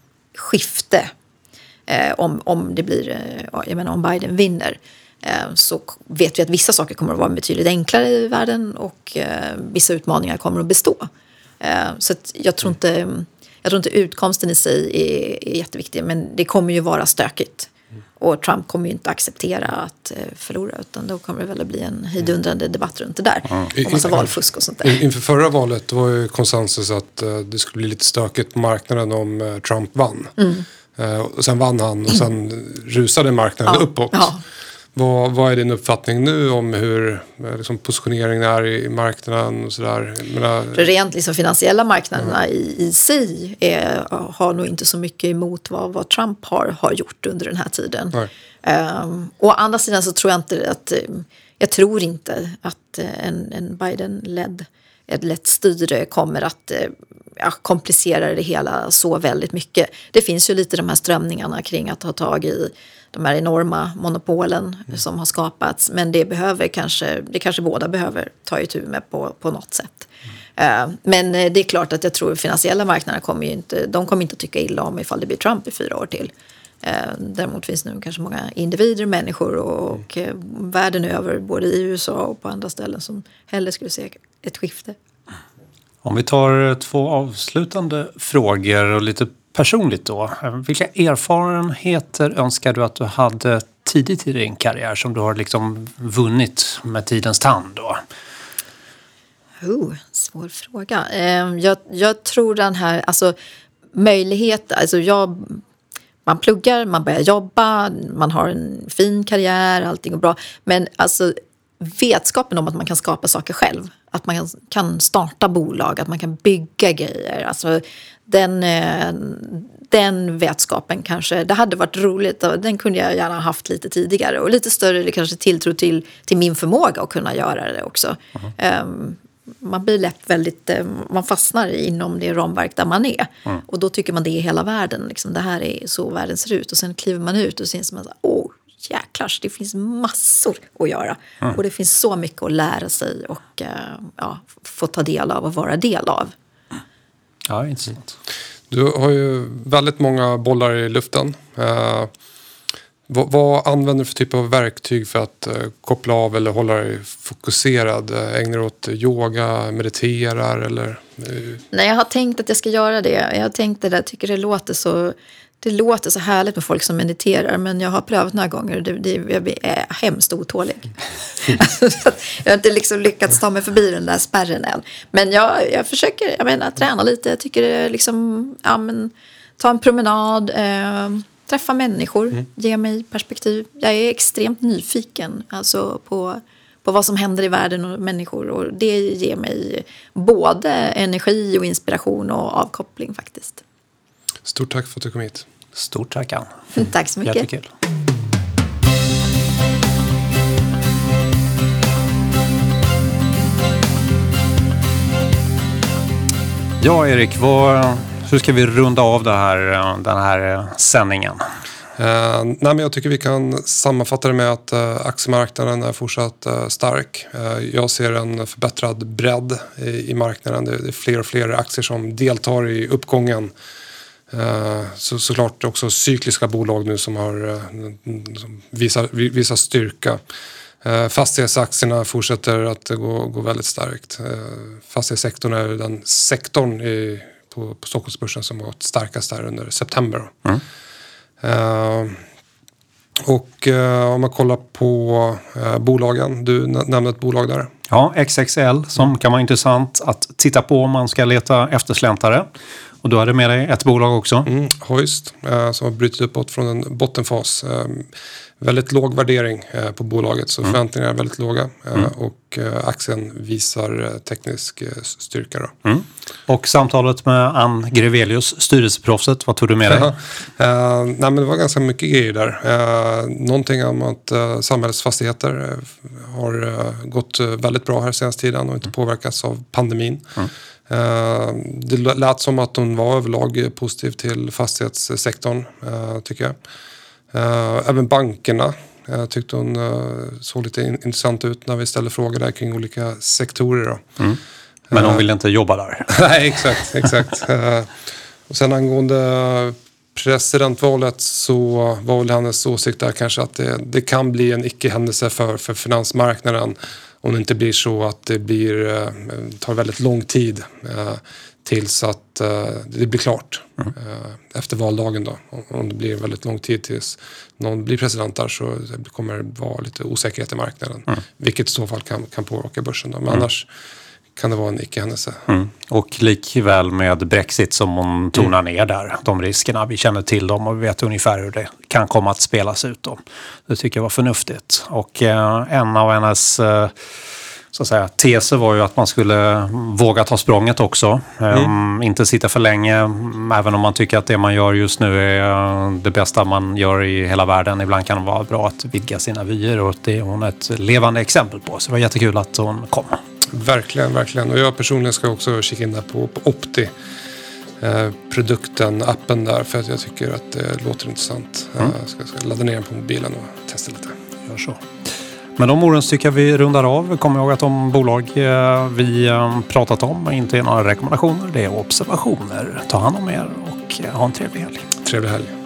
skifte eh, om, om det blir, eh, jag menar om Biden vinner. Så vet vi att vissa saker kommer att vara betydligt enklare i världen och eh, vissa utmaningar kommer att bestå. Eh, så att jag, tror inte, jag tror inte utkomsten i sig är, är jätteviktig, men det kommer ju vara stökigt. Och Trump kommer ju inte acceptera att eh, förlora, utan då kommer det väl att bli en hejdundrande debatt runt det där. Mm. Och massa valfusk och sånt där. Inför förra valet var ju konsensus att eh, det skulle bli lite stökigt på marknaden om eh, Trump vann. Mm. Eh, och sen vann han och sen rusade marknaden ja. uppåt. Ja. Vad, vad är din uppfattning nu om hur liksom, positioneringen är i marknaden och sådär? Menar... Rent liksom, finansiella marknaderna mm. i, i sig är, har nog inte så mycket emot vad, vad Trump har, har gjort under den här tiden. Um, å andra sidan så tror jag inte att jag tror inte att en, en Biden-ledd ett lätt styre kommer att ja, komplicera det hela så väldigt mycket. Det finns ju lite de här strömningarna kring att ha tag i de här enorma monopolen mm. som har skapats. Men det behöver kanske, det kanske båda behöver ta itu med på, på något sätt. Mm. Uh, men det är klart att jag tror finansiella marknader kommer ju inte, de kommer inte att tycka illa om ifall det blir Trump i fyra år till. Uh, däremot finns nu kanske många individer, människor och, och uh, världen över, både i U S A och på andra ställen som hellre skulle se ett skifte. Om vi tar två avslutande frågor och lite personligt då. Vilka erfarenheter önskar du att du hade tidigt i din karriär som du har liksom vunnit med tidens tand då? Oh, svår fråga. Eh, jag, jag tror den här, alltså möjlighet, alltså jag, man pluggar, man börjar jobba, man har en fin karriär, allting går bra. Men alltså vetskapen om att man kan skapa saker själv, att man kan starta bolag, att man kan bygga grejer, alltså den, den vetskapen kanske, det hade varit roligt, den kunde jag gärna ha haft lite tidigare och lite större kanske tilltro till, till min förmåga att kunna göra det också. Mm. Um, man blir lätt väldigt, man fastnar inom det ramverk där man är mm. och då tycker man det är hela världen, liksom, det här är så världen ser ut och sen kliver man ut och syns man så åh, jäklars, det finns massor att göra. Mm. Och det finns så mycket att lära sig och uh, ja, få ta del av och vara del av. Ja, intressant. Du har ju väldigt många bollar i luften. Uh, vad, vad använder du för typ av verktyg för att uh, koppla av eller hålla dig fokuserad? Uh, ägnar du åt yoga, mediterar eller? Uh... Nej, jag har tänkt att jag ska göra det. Jag har tänkt det där, tycker det låter så... Det låter så härligt med folk som mediterar, men jag har prövat några gånger och det, det, jag är hemskt otålig. Jag har inte liksom lyckats ta mig förbi den där spärren än. Men jag, jag försöker, jag menar, träna lite. Jag tycker det är liksom, ja men, ta en promenad, eh, träffa människor, mm. ge mig perspektiv. Jag är extremt nyfiken alltså på, på vad som händer i världen och människor. Och det ger mig både energi och inspiration och avkoppling faktiskt. Stort tack för att du kom hit. Stort tack, Ann. Mm. Tack så mycket. Jättekul. Ja, Erik, vad, hur ska vi runda av det här, den här sändningen? Uh, nej, men jag tycker vi kan sammanfatta det med att uh, aktiemarknaden är fortsatt uh, stark. Uh, jag ser en förbättrad bredd i, i marknaden. Det, det är fler och fler aktier som deltar i uppgången. Uh, så, såklart också cykliska bolag nu som, har, uh, som visar, visar styrka. Uh, fastighetsaktierna fortsätter att gå, gå väldigt starkt. Uh, fastighetssektorn är den sektorn i, på, på Stockholmsbörsen som har gått starkast där under september. Mm. Uh, och uh, om man kollar på uh, bolagen, du nämnde ett bolag där. Ja, X X L som kan vara intressant att titta på om man ska leta eftersläntare. Och då är det med dig ett bolag också. Mm, Hoist, uh, som har brutit uppåt från en bottenfas. Uh, väldigt låg värdering uh, på bolaget, så mm. förväntningarna är väldigt låga. Uh, mm. Och uh, aktien visar uh, teknisk uh, styrka då. Mm. Och samtalet med Ann Grevelius, styrelseproffset, vad tog du med dig? uh, nej, men det var ganska mycket grejer där. Uh, någonting om att uh, samhällsfastigheter uh, har uh, gått uh, väldigt bra här senaste tiden och inte påverkats av pandemin. Mm. Uh, det lät som att hon var överlag positiv till fastighetssektorn, uh, tycker jag. Uh, även bankerna uh, tyckte hon uh, såg lite in- intressant ut när vi ställde frågor där kring olika sektorer. Då. Mm. Men hon vill inte jobba där. Nej, exakt. exakt. uh, och sen angående presidentvalet så var väl hennes åsikt där kanske att det, det kan bli en icke-händelse för, för finansmarknaden om det inte blir så att det blir, tar väldigt lång tid eh, tills att eh, det blir klart mm. eh, efter valdagen då. Om det blir väldigt lång tid tills någon blir president där så kommer det vara lite osäkerhet i marknaden. Mm. Vilket i så fall kan, kan påverka börsen då. Men mm. annars kan det vara en icke-händelse. Mm. Och likväl med Brexit som hon tonar mm. ner där. De riskerna, vi känner till dem och vi vet ungefär hur det kan komma att spelas ut då. Det tycker jag var förnuftigt. Och eh, en av hennes eh, så att säga, teser var ju att man skulle våga ta språnget också. Mm. Um, inte sitta för länge, även om man tycker att det man gör just nu är det bästa man gör i hela världen. Ibland kan det vara bra att vidga sina vyer och det är hon ett levande exempel på. Så det var jättekul att hon kom. Verkligen, verkligen. Och jag personligen ska också kika in där på, på Opti. Eh, produkten, appen där, för att jag tycker att det låter intressant. Mm. Jag ska, ska ladda ner den på mobilen och testa lite. Gör så. Men de orden tycker jag vi rundar av. Kom ihåg att de bolag vi pratat om inte är några rekommendationer. Det är observationer. Ta hand om er och ha en trevlig helg. Trevlig helg.